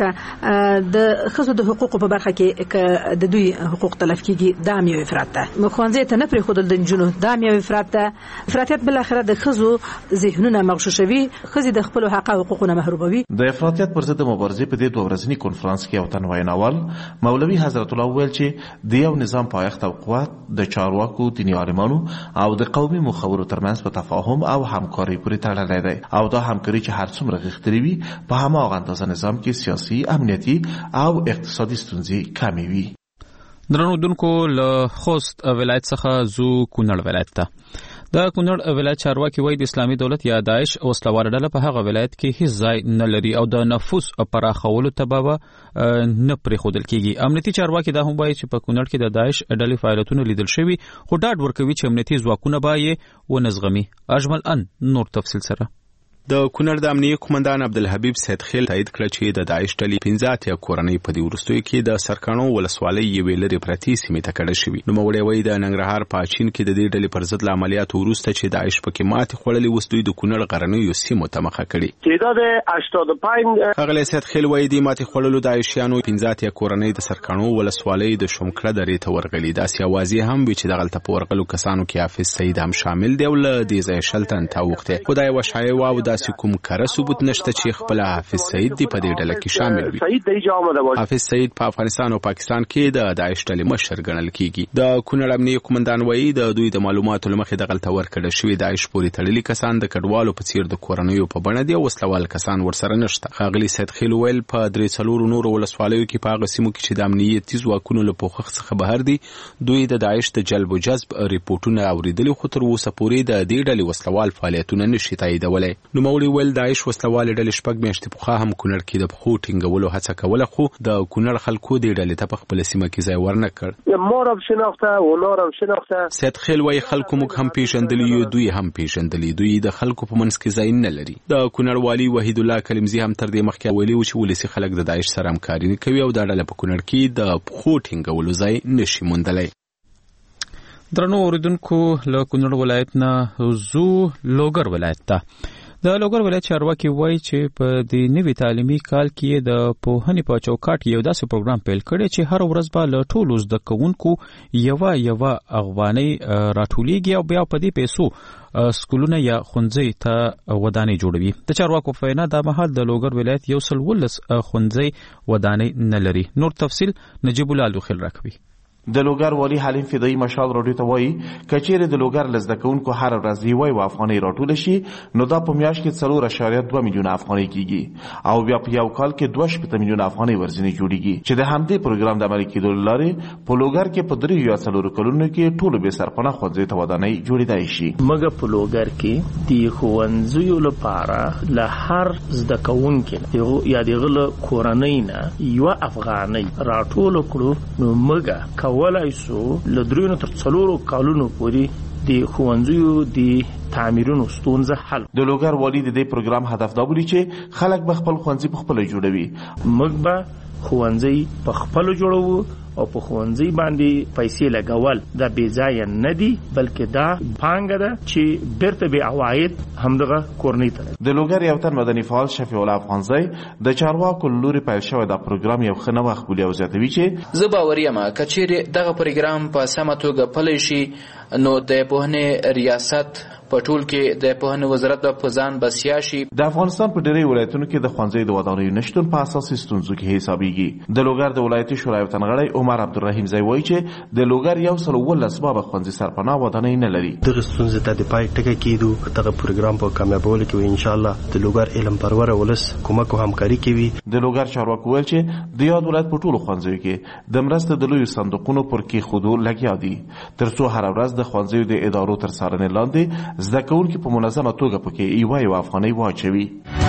ځکه د خزو د حقوقو په برخه کې د دوی حقوق تلف کیږي، دا یو افراط ده. ښوونځیو ته نه پرېښودل د نجونو، دا یو افراط ده. افراطیت بل اخره د خزو ذهنونه مغشوشوي، خزي د خپل حق او حقوقونه محروموي. د افراطیت پر ضد مبارزې په دې دوه ورځني کنفرانس کې یو تن ویناول مولوي حضرت الله ویل چې د یو نظام پایښت او قوت د چارواکو، دیني عالمانو او د قومي مخورو ترمنځ په تفاهم او همکارۍ پورې تړلی دی او دا همکاري چې هر څومره غښتلې وي په هماغه اندازه نظام کې سیاسي، امنیتي او اقتصادي ستونزې کمې وي. درنو دونکو له خوست ولایت څخه زو کونړ ولایت ته. د کونړ ولایت چارواکي وایي د اسلامي دولت یا داعش وسلوال ډله په هغه ولایت کې هیڅ ځای نه لري او د نفوذ پراخولو ته به نه پرېښودل کېږي. امنیتي چارواکي دا هم وایي چې په کونړ کې د داعش ډلې فعالیتونه لیدل شوي، خو ډاډ ورکوي چې امنیتي ځواکونه به یې ونه زغمي. اجمل ان نور تفصیل سره. د کونړ د امنیه قومندان عبدالحبیب سیدخیل تایید کړ چې د داعش ډلې پنځه اتیا کورنۍ په دې وروستیو کې د سرکانو ولسوالۍ یوې لرې پرتې سیمې ته کډه شوي. نوموړی وایي د ننګرهار په اچین کې د دې ډلې پر ضد له عملیاتو وروسته چې داعش پکې ماتې خوړلې، اوس دوی د کونړ غرنیو سیمو ته مخه کړې. تعداد هشتاد و پنج ښاغلی سیدخیل وایي د ماتې خوړلو داعشیانو پنځه اتیا کورنۍ د سرکانو ولسوالۍ د شومکړه درې ته ورغلي. داسې اوازې هم وي چې دغلته په ورغلو کسانو کې حافظ سعید هم شامل دی او له دې ځایه شل تن ته اوښتی، خو دا یوه شایعه وه او داسې کوم کره ثبوت نشته چې خپل حافظ سعید دی په دې ډله کې شامل وي. حافظ سعید په افغانستان او پاکستان کې د داعش ډلې مشر ګڼل کیږي. د کونړ امنیه قومندان وایي د دوی د معلوماتو له مخې دغلته ورکړل شوي داعش پورې تړلي کسان د کډوالو په څیر د کورنیو په بڼه دي او وسلوال کسان ورسره نشته. ښاغلي سیدخیل ویل په درې څلورو نورو ولسوالیو کې په هغه سیمو کې چې د امنیتي ځواکونو له پوښښ څخه بهر دي دوی د داعش د جلب و جذب ریپورټونه اورېدلي، خو تر اوسه پورې د دې ډلې وسلوال فعالیتونه نشي تاییدولی. نوموړي ویل داعش وسلوال ډلې شپږ میاشتې پخوا هم کونړ کې د پښو ټینګولو هڅه کوله، خو د کونړ خلکو دې ډلې ته په خپله سیمه کې ځای ورنه کړ. مارم شناخته و نارم شناخته. سیدخیل وایي خلکو موږ هم پیژندلي یو، دوی هم پیژندلي، دوی د خلکو په منځ کې ځای نه لري. د کونړ والي وحید الله کلمزي هم تر دې مخکې ویلي و چې ولسي خلک د داعش سره همکاري نه کوي او دا ډله په کونړ کې د پښو ټینګولو ځای نشي موندلی. درنو اوریدونکو له کونړ ولایت نه زو لوګر ولایت ته. د لوګر ولایت چارواکي وایي چې په دې نوي تعلیمي کال کې د پوهنې په چوکاټ کې یو داسې پروګرام پیل کړی چې هر ورځ به له ټولو زده کوونکو یوه یوه افغانۍ راټولیږي او بیا په دې پیسو سکولونه یا ښوونځي ته ودانۍ جوړوي. د چارواکو په وینا دا مهال د لوګر ولایت یو سل ولس ښوونځي ودانۍ نه لري. نور تفصیل نجیب الله لوخیل راکوي. د لوګر والي حلیم فدایي مشال راډیو ته وایي کچېرې د لوګر له زده کوونکو هر ورځ یوه یوه افغانۍ راټوله شي نو دا په میاشت کې څلور اعشاریه دوه میلیونه افغانۍ کېږي او بیا په یو کال کې دوه شپېته میلیونه افغانۍ ورځنی جوړیږي چې د همدې پروګرام د عملي کېدو له لارې په لوګر کې په دریو یا څلورو کلونو کې ټولو بې سرپناه ښوونځیو ته ودانۍ جوړېدای شي. موږ په لوګر کې د ښوونځیو لپاره له هر زده کوونکي یا د هغه له کورنۍ نه یوه افغانۍ راټوله کړو نو موږ کولی سو له دریو تر څلورو کالونو پورې د ښوونځیو د تعمیرونو ستونزه حل. د لوګر والي د دې پروګرام هدف دا بولي چې خلک به خپل ښوونځي په خپله جوړوي. موږ به ښوونځي په خپلو جوړوو او په ښوونځي باندې پیسې لګول دا بې ځایه نه دي بلکې دا پانګه ده چې بیرته بې عواید همدغه کورنۍ ته. د لوګر یو تن مدني فعال شفیع الله افغانزی د چارواکو له لوري پیل شوی دا پروګرام یو ښه نوښت بولي او زیاتوي چې زه باوري یم که چیرې دغه پروګرام په سمه توګه پلی شي نو د پوهنې ریاست په ټول کې د پوهنې وزارت به په ځان بسیا شي. د افغانستان په ډېری ولایتونو کې د ښوونځیو د ودانیو نشتون په اساسي ستونزو کې حسابېږي. د لوګر د ولایتي شورا یو تنغړی عمر عبدالرحیم زی وایي چې د لوګر یو سل اوولس بابه ښوونځي سرپناه ودانۍ نه لري. دغه ستونزې ته د پای ټکی کېدو دغه پروګرام په کامیابولو کې انشاءالله د لوګر علم پروره ولس کومک او همکاري کوي. د لوګر چارواکو ویل چې د یاد ولایت په ټولو ښوونځیو کې د مرستې د لویو صندوقونو پر کېښودو لګیا دي تر څو هره ورځ د ښوونځیو د ادارو تر څارنې لاندې زده کوونکي په منظمه توګه پکې یوه یوه افغانۍ واچوي.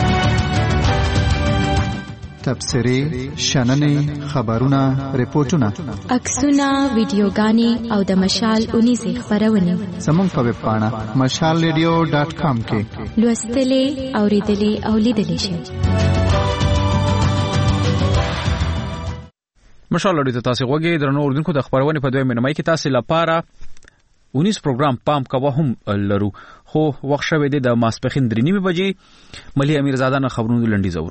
تبصرې، شننې، خبرونه، ریپورټونه، عکسونه، ویډیوګانې او د مشال اونیزې خپرونې زموږ په ویب پاڼه مشال ریډیو ډاټ کام کې لوستلې، اوریدلې او لیدلې شئ. مشال لري ته تاسو غوږی درنو اوردونکو د خبرونه په دویمه نیمه کې تاسو لپاره اونیس پروګرام پام کوه هم لرو خو وخت شوه د ماسپخین درې نیمه بجې ملي امیرزاده نه خبرونه لنډي زور.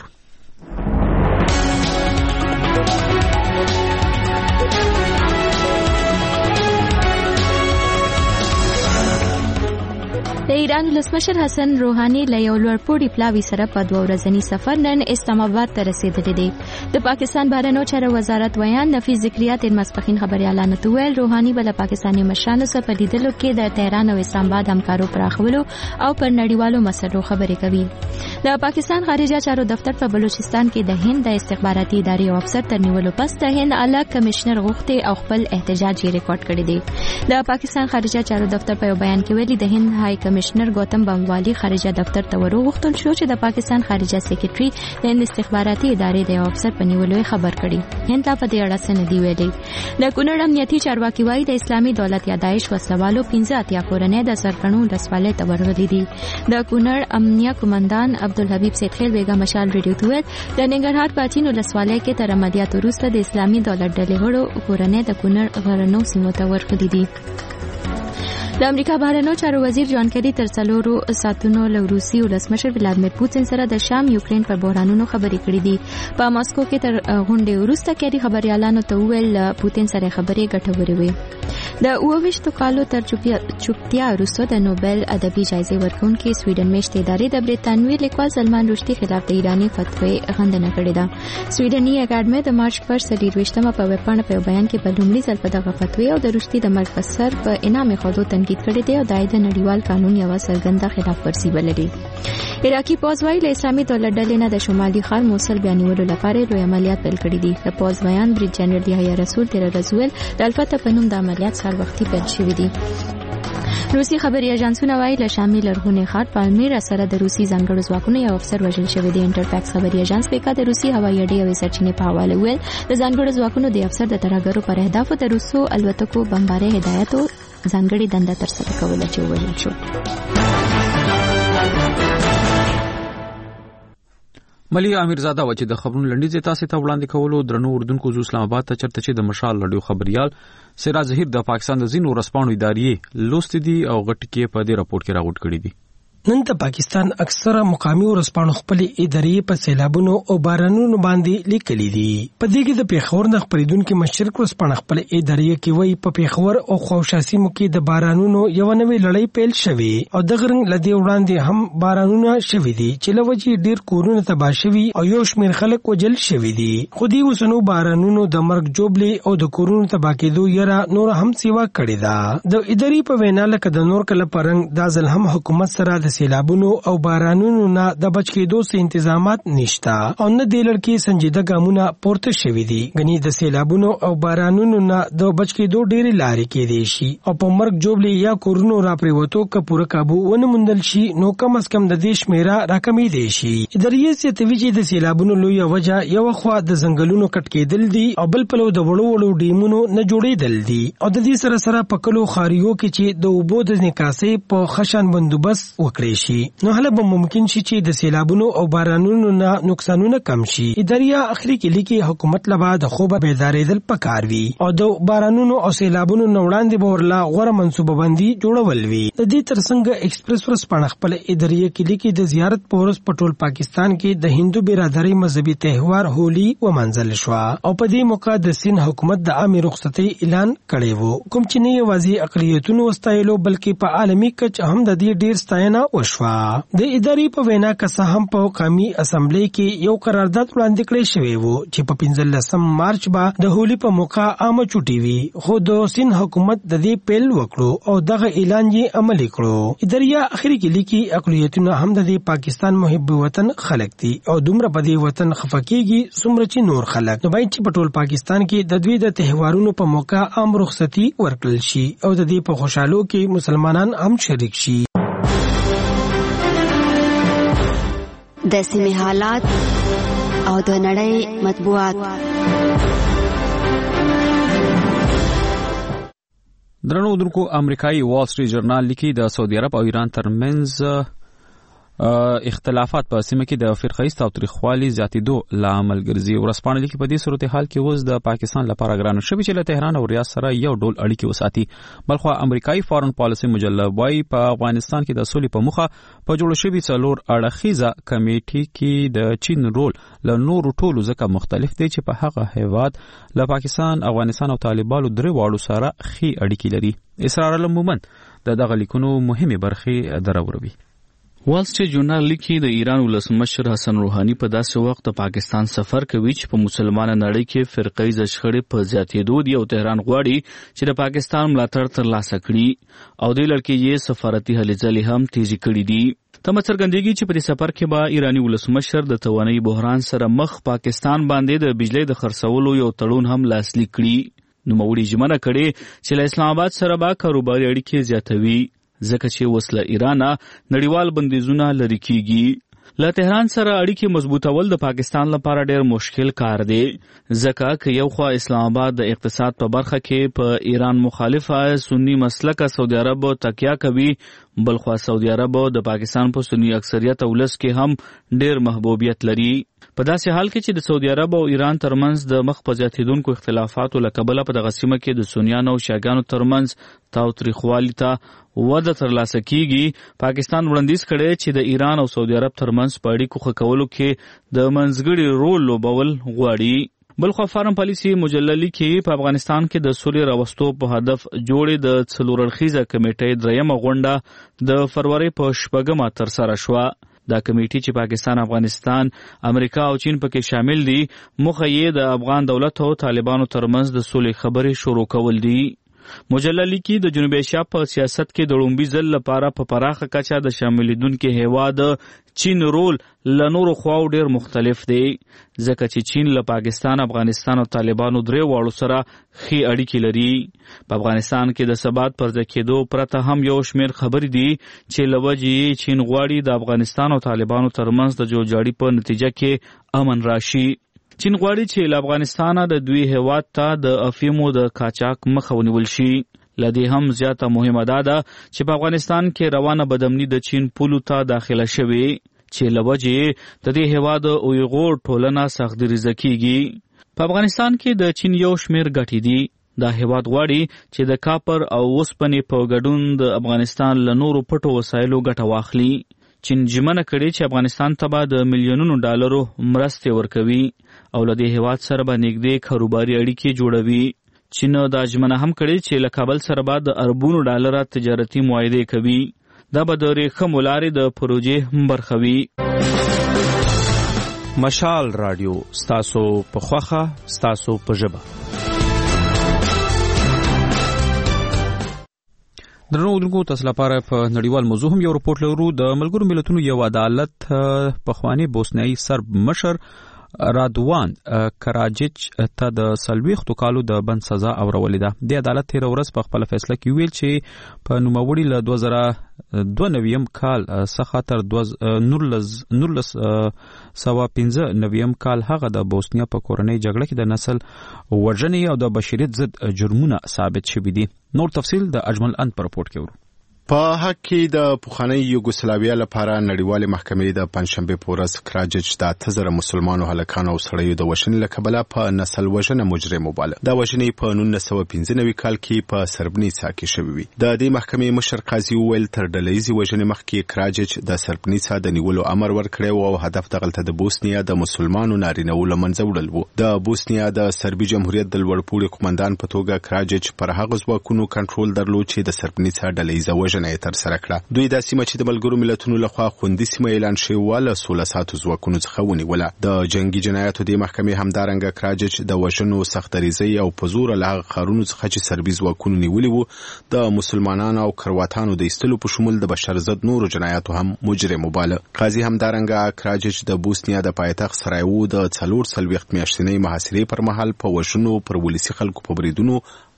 د ایران ولسمشر حسن روحاني له یو لوړپوړي پلاوي سره په دوه ورځني سفر نن اسلام آباد ته رسیدلی دی. د پاکستان بهرنیو چارو وزارت ویان نفیس ذکریا تیر ماسپخین خبريالانو ته ویل روحاني بل پاکستاني مشرانو سره په لیدلو کې د تهران او اسلام آباد همکارو پراخولو او پر نړیوالو مسلو خبرې کوي. د پاکستان خارجه چارو دفتر په بلوچستان کې د هند د استخباراتي ادارې او افسر تر نیولو پس د هند اعلی کمشنر غوښتي او خپل احتجاج یې ریکارډ کړی دی. د پاکستان خارجه چارو دفتر په بیان کې ویلي د هند های کمشنر گوتم بموالی خارجه دفتر ته ورغوښتل شو چې د پاکستان خارجه سیکریټري د هند استخباراتي ادارې د افسر په نیولو خبر کړي. هند لا په دې اړه څه نه دی ویلي. د کونړ امنیتي چارواکي وايي د اسلامي دولت یا داعش وسلوالو پنځه اتیا کورنۍ د سرکړنو رسوالۍ ته ورغلي دي. د کونړ امنیه کمانډان عبدالحبیب سیدخیل بیگا مشال ریډیو ته ویل د ننګرهار پاتین ولسوالۍ کې تر عملیات وروسته د اسلامي دولت ډلې غړو کورنۍ د کونړ غرنو سیمو ته ورغلي دي. د امریکا بهرنیو چارو وزیر جان کری تر څلورو ساعتونو له روسي ولسمشر ولادمیر پوتین سره د شام یوکرين پر بحرانونو خبرې کړې دي. په ماسکو کې تر غونډې وروسته کری خبريالانو ته ویل پوتین سره خبرې ګټورې وي. د اوويشتو کالو تر چوپتیا وروسته د نوبل ادبي جایزې ورکونکي سویډن میشتې ادارې د بریتانوي لیکوال سلمان رشدي خلاف د ایراني فتوی غندنه کړې ده. سویډني اکاډمي د مارچ پر څلورويشتمه په وپاڼه په بیان کې په لومړي ځل په دغه فتوی او د رشدي د مرګ په سر په انعام خودو تنقید کړی دی او د نړیوال قانون یو څرګنده خلاف ورزي بللي. عراقي پوځ وايي له اسلامي دولت ډلې نه د شمالي خار موصل بیانولو لپاره لوی عملیات پیل کړي دي. د پوځ بیان بریټ جنرال یحیی رسول تیر رسول د الفته په نوم د عملیات سال وختي پیل شوی دی. روسي خبري اژانسونه وايي له شامل لرغونی خار پالمیر سره د روسي ځانګړو ځواکونو یو افسر وژل شوی دی. انټرفاکس خبري اژانس په کده روسي هوایي اډې او سرچینې په حواله ویل د ځانګړو ځواکونو د افسر د ترهګرو پر اهدافو د روسو الوتکو بمباري هدایت او ځانګړي دنده تر سره کوله چې وژل شو. ملي امیرزاده و چې د خبرونو لنډیز تاسو ته وړاندې کولو درنو اردوونکو زو اسلام آباد ته چرته چې د مشال لړیو خبريال سراج ظهیر د پاکستان د زینو رسپانو ادارې لوست دي او غټ کې په دې راپور کې راغوټ کړی دي. نن د پاکستان اکثره مقامي ورسپانو خپل ادارې په سیلابونو او بارانونو باندې لیکلي دي. په دې کې د پیښور نه خبرېدونکو مشرق ورسپانو خپل ادارې کې وایي په پیښور او خوشاسي مو کې د بارانونو یو نوې لړۍ پیل شوې او د غرنګ لدی وړاندې هم بارانونه شوي دي چې لوجي ډیر کورونه تباہ شوي او یو شمیر خلک وجل شوي دي. خو دې وسنو بارانونو د مرګ جوړلې او د کورونو تباہ کېدو یره نور هم سیوا کړې ده. د ادارې په وینا لکه د نور کله پرنګ د ځل هم حکومت سره د سیلابونو او بارانونو نه د بچ کېدو څخه انتظامات نشته او نه د لړکی سنجیده ګامونه پورته شوي دي. غني د سیلابونو او بارانونو نه د بچ کېدو ډېری لارې کې دي شي او په مرګ جوړلې یا کورونو را پریوتو ک پوره کابو ونه مندل شي نو کم از کم د دې شمیره راکمې دي شي. ادارې ستوي چې د سیلابونو لوی وجه یو خو د ځنګلونو کټ کېدل دي او بل په لو د وړو وړو ډیمونو نه جوړېدل دي او د دې سره سره پکلو خاریو کې چې د اوبو د نکاسې په خشن بندوبست وکړي شي نو هله به ممکن شي چې د سیلابونو او بارانونو نه نقصانونه کم شي. ادارې اخري کې لیکي حکومت لبا د خوبه بیدارېدل پکار وي او د بارانونو او سیلابونو نه وړاندې به ورلا غوړه منصوبه بندي جوړول وي. د دې ترڅنګ ایکسپریس ورسپانه خپل ادارې کې لیکي د زیارت پورس پټول پاکستان کې د هندو برادری مذهبي تهوار هولي ومنځل شو او په دې موقع د سین حکومت د عامه رخصتۍ اعلان کړی وو کوم چې نه یوازې اقلیتونو واستایلو بلکې په عالمي کچ هم د دې ډیر ستاینه وشوه. د ادارې په وینا که هم په قومي اسمبلی کې یو قرارداد وړاندې کړی شوی وو چې په پنځلسم مارچ به د هولي په موقع عامه چوټي وي خو د سین حکومت د دې پیل وکړو او دغه اعلان یې عملي کړو. ادارې اخري کې لیکي اقلیتونه هم د پاکستان محب وطن خلک دي او دومره په دې وطن خفقېږي څومره چې نور خلک نو باید چې په ټول پاکستان کې د دوی د تهوارونو په موقع عام رخصتي ورکړل شي او د دې په خوشحالو کې مسلمانان هم شریک شي. د سیمې حالات او د نړۍ مطبوعات. درنو درکو امریکایي وال سټریټ جرنال لیکي د سعودي عرب او ایران ترمنځ اختلافات په سیمه کې د فرقه‌ایست او تاریخوالي زیاتېدو لامل ګرځي. ورځپاڼه لیکي په دې صورتحال کې اوس د پاکستان لپاره ګرانه شوي چې له تهران او ریاض سره یو ډول اړیکې وساتي. بلخو امریکایي فارن پالیسي مجله وايي په افغانستان کې د سولې په مخه په جوړ شوي څلور اړخیزه کمیټې کې د چین رول له نورو ټولو ځکه مختلف دی چې په هغه هیواد له پاکستان، افغانستان او طالبانو درې واړو سره ښې اړیکې لري. اسرار علم مومند د دغه لیکونو مهمې برخې دروروي. وال سټریټ جورنال لیکي د ایران ولسمشر حسن روحاني په داسې وخت د پاکستان سفر کوي چې په مسلمانه نړۍ کې فرقه‌ایز شخړې په زیاتېدو دي او تهران غواړي چې د پاکستان ملاتړ ترلاسه کړي او د لړکې یې سفارتي هلې ځلې هم تیزی کړي دي. تمه څرګندېږي چې په دې سفر کې به ایرانی ولسمشر د توانایي بحران سره مخ پاکستان باندې د بجلی د خرڅولو یو تړون هم لاسلیک کړي. نوموړي ژمنه کړې چې له اسلام آباد سره به کاروباري اړیکې زیاتوي ځکه چې اوس له ایرانه نړیوال بندیزونه لرې کیږي. له تهران سره اړیکې مضبوطول د پاکستان لپاره ډېر مشکل کار دی ځکه که یو خوا اسلام آباد د اقتصاد په برخه کې په ایران مخالفه سنی مسلکه سعودي عرب تکیه کوي، بلخوا سعودي عرب د پاکستان په سنی اکثریت ولس کې هم ډېر محبوبیت لري. په داسې حال کې چې د سعودي عرب او ایران ترمنځ د مخ په زیاتېدونکو اختلافاتو له کبله په دغه سیمه کې د سنیانو او شیعاګانو ترمنځ تاوتریخوالي ته وده ترلاسه کیږي. پاکستان وړاندیز کړی چې د ایران او سعودي عرب ترمنځ په اړیکو ښه کولو کې د منځګړي رول لوبول غواړي. بلخوا فارن پالیسي مجله لیکي په افغانستان کې د سولې راوستو په هدف جوړې د څلور اړخیزه کمیټې دریمه غونډه د فروری په شپږمه ترسره شوه. دا کمیټې چې پاکستان، افغانستان، امریکا او چین پکې شامل دي، موخه یې د افغان دولت او طالبانو ترمنځ د سولې خبرې شروع کول دي. مجله لیکي د جنوبي ایشیا په سیاست کې د لومړي ځل لپاره په پراخه کچه د شاملیدونکو هیواد چین رول له نورو خواو ډېر مختلف دی ځکه چې چین له پاکستان، افغانستان او طالبانو درې واړو سره ښې اړیکې لري. په افغانستان کې د ثبات پر ځای کېدو پرته هم یو شمېر خبرې دي چې له وجې یې چین غواړي د افغانستان او طالبانو ترمنځ د جوړجاړي په نتیجه کې امن راشي. چین غواړي چې له افغانستانه د دوی هیواد ته د افیمو د قاچاق مخه ونیول شي. له دې هم زیاته مهمه دا ده چې په افغانستان کې روانه بدامني د چین پولو ته داخله شوې چې له وجې د دې هیواد اویغور ټولنه سخت دریځه کیږي. په افغانستان کې د چین یو شمېر ګټې دي. دا هیواد غواړي چې د کاپر او اوسپنې په ګډون د افغانستان له نورو پټو وسایلو ګټه واخلي. چین ژمنه کړې چې افغانستان ته به د میلیونونو ډالرو مرستې ورکوي او له دې هیواد سره به نږدې کاروباري اړیکې جوړوي. چین دا ژمنه هم کړې چې له کابل سره به د اربونو ډالره تجارتي معاهدې کوي. دا به د ورېښمو لارې د پروژې برخه وي. مشال رادیو ستاسو په خوښه، ستاسو په ژبه. درنو اودونکو، تاسو لپاره په نړیوال موضوع هم یو رپورټ لرو. د ملګرو ملتونو یو عدالت پخوانی بوسنیایي سرب مشر رادوان کراجیچ ته د څلوېښتو کالو د بند سزا اورولې ده. د عدالت تېره ورځ په خپله فیصله کې ویل چې په نوموړي له دوه زره دوه نویم کال څخه تر نولس سوه پنځه نویم کال هغه د بوسنیا په کورنۍ جګړه کې د نسل وژنې او د بشریت ضد جرمونه ثابت شوي دي. نور تفصیل د اجمل اند په رپورټ کې ورو. په حق کې د پخوانی یوګوسلاویا لپاره نړیوالې محکمې د پنځشنبه په ورځ کراجیچ د اته زره مسلمانانو هلکانو او سړیو د وژنې له کبله په نسل وژنه مجرم وباله. دا وژنې په نولس سوه پنځه نوي کال کې په سربنیڅا کې شوې وي. د دې محکمې مشر قاضي وویل تر ډلهیزې وژنې مخکې کراجیچ د سربنیڅا د نیولو امر ورکړی او هدف دغلته د بوسنیا د مسلمانانو نارینه له منځه وړل و. د بوسنیا د سربي جمهوریت د لوړپوړي قومندان په توګه کراجیچ پر هغه ځواکونو کنټرول درلود چې د سربنیڅا ډلهیزه وژنه تر سره کړه. دوی د سیمه چې د ملګرو ملتونو لخوا خوندي سیمه اعلان شوی و له سوله ساتو ځواکونو څخه ونیوله. د جنگي جنایاتو د محکمې همدارنګه کراجیچ د وژنو سختدریزۍ او په زور له هغه ښارونو څخه چې سربي ځواکونو نیولي وو د مسلمانانو او کرواتانو د ایستلو په شمول د بشر ضد نورو جنایاتو هم مجرم وباله. قاضي همدارنګه کراجیچ د بوسنیا د پایتخت سرایوو د څلور څلوېښت میاشتنۍ محاصرې پر مهال په وژنو، پر ولسي خلکو په بریدونو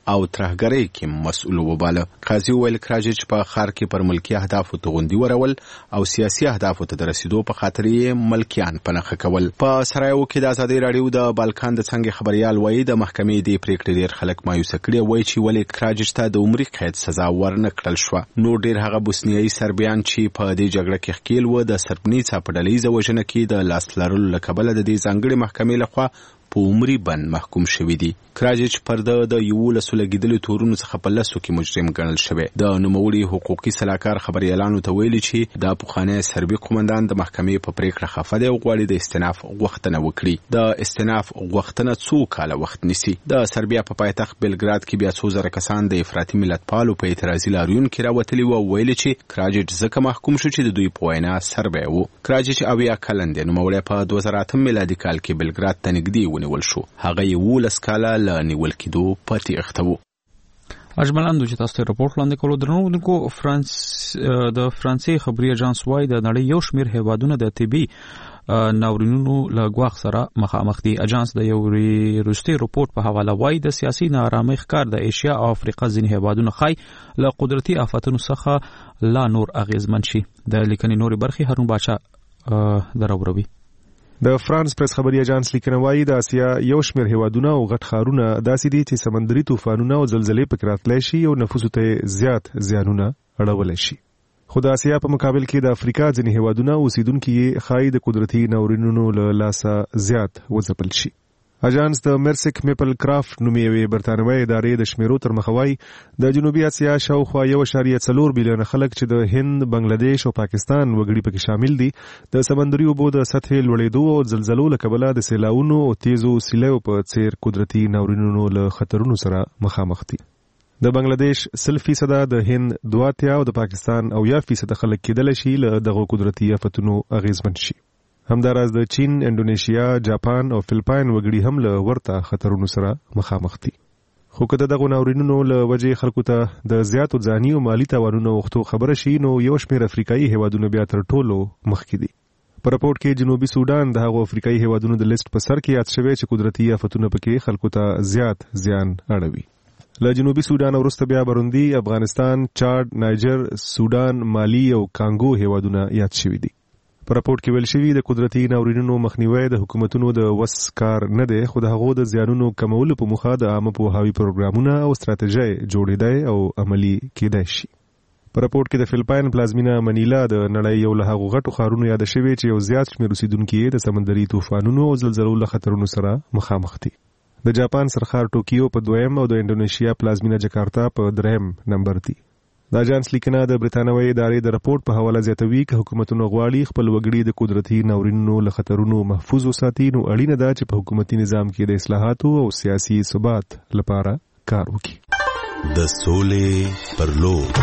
او ترهګرۍ کې مسؤل وباله. قاضي ویل کراجیچ په ښار کې پر ملکي اهدافو توغندي ورول او سیاسي اهدافو ته د رسیدو په خاطر یې ملکیان په نښه کول. په سرایو کې د ازادي راډیو د بالکان د څنګه خبريال وایي د محکمې د پریکړې ډیر خلک مایوسه کړي وایي چې ولې کراجیچ ته د عمري قید سزا ورنکړل شو. نو ډیر هغه بوسنیایي سربیان چې په دې جګړه کې ښکیل و د سربنیڅا په ډلهیزه وژنه کې د لاس لرلو له کبله د دې ځانګړې محکمې لخوا په عمري بند محکوم شوی دی. کراجیچ پر د یولسو لګیدلو تورونو څخه په لسو کې مجرم ګڼل شوی. د نوموړي حقوقي سلاکار خبريالانو ته ویلي چې د پخوانی سربي قومندان د محکمې په پریکړه خفه دی او غواړي د استئناف غوښتنه وکړي. د استئناف غوښتنه څو کاله وخت نیسي. د سربیا په پایتخت بلګراد کې بیا څو زره کسان د افراطي ملتپالو په اعتراضي لاریون کې راوتلي وو ویلي چې کراجیچ ځکه محکوم شو چې د دوی په وینا سربی وو. کراجیچ اویا کلن دی. نوموړی په دوه زره اته میلادي کال کې بلګراد ته نږدې ونیول شو. هغه یولس کاله له نیول کېدو پاتې اختو. اجملاندو چې تاسو ته راپورټ وړاندې کولو درنو کو فرانس د فرانسې خبري اژانس وايي د نړۍ یو شمېر هیوادونه د طبي ناورینونو له ګواښ سره مخامخ دي. اژانس د یو روسي راپورټ په حواله وايي د سیاسي ناارامۍ ښکار د ایشیا او افریقا ځینې هیوادونو خای له قدرتي آفاتونو څخه لا نور اغیزمن شي. د لیکنې نوري برخي هارون باچا دراوروي. د فرانس پریس خبري اژانس لیکنه وايي د اسیا یو شمېر هیوادونه او غټ ښارونه داسې دي چې سمندري طوفانونه او زلزلې پکې راتلی شي او نفوسو ته زیات زیانونه اړولی شي. خو د اسیا په مقابل کې د افریقا ځینې هیوادونه اوسیدونکي یې ښایي د قدرتي ناورینونو له لاسه زیات وځپل شي. اژانس د مرسک میپل کرافټ نومي یوې برتانوي ادارې د شمیرو تر مخه وايي د جنوبي اسیا شاوخوا یو اعشاریه څلور میلیونه خلک چې د هند، بنگلاديش او پاکستان وګړي پکې شامل دي د سمندري اوبو د سطحې لوړېدو او زلزلو له کبله د سیلاونو او تیزو سیلو په څیر قدرتي ناورینونو له خطرونو سره مخامخ دي. د بنگلاديش سل فیصد، د هند دوه اتیا او د پاکستان او یا فیصد خلک کېدل شي له دغه قدرتي آفتونو اغیزمن شي. همداراز د چین، انډونیشیا، جاپان او فلپاین وګړي هم له ورته خطرونو سره مخامخ دي. خو که دغه ناورینونو له وجې خلکو ته د زیاتو ځاني او مالي تاوانونو وختو خبره شي نو یو شمېر افریقایي هیوادونه بیا تر ټولو مخکې دي. په راپورټ کې جنوبي سودان د هغو افریقایي هیوادونو د لیست په سر کې یاد شوی چې قدرتي آفتونه پکې خلکو ته زیات زیان اړوي. له جنوبي سودان وروسته بیا بروندي، افغانستان، چاد، نایجر، سودان، مالی او کانګو هیوادونه یاد شوي دي. په راپورټ کې ویل شوي د قدرتي ناورینونو مخنیوی د حکومتونو د وس کار نه دی، خو د هغو د زیانونو کمولو په موخه د عامه پوهاوي پروګرامونه او ستراتیژۍ جوړېدای او عملي کېدای شي. په راپورټ کې د فلپاین پلازمینه منیلا د نړۍ یو له هغو غټو ښارونو یاد شوی چې یو زیات شمېر اوسیدونکي یې د سمندري طوفانونو او زلزلو له خطرونو سره مخامخ دي. د جاپان سرخار ټوکیو په دویم او د انډونیشیا پلازمینه جکارتا په دریم نمبر دي. د اژانس لیکنه د برتانوي ادارې د راپورټ په حواله زیاتوي چې حکومتونه غواړي خپل وګړي د قدرتي ناورینونو له خطرونو محفوظ وساتي نو اړینه ده چې په حکومتي نظام کې د اصلاحاتو او سیاسي ثبات لپاره کار وکړي. د سولې پر لور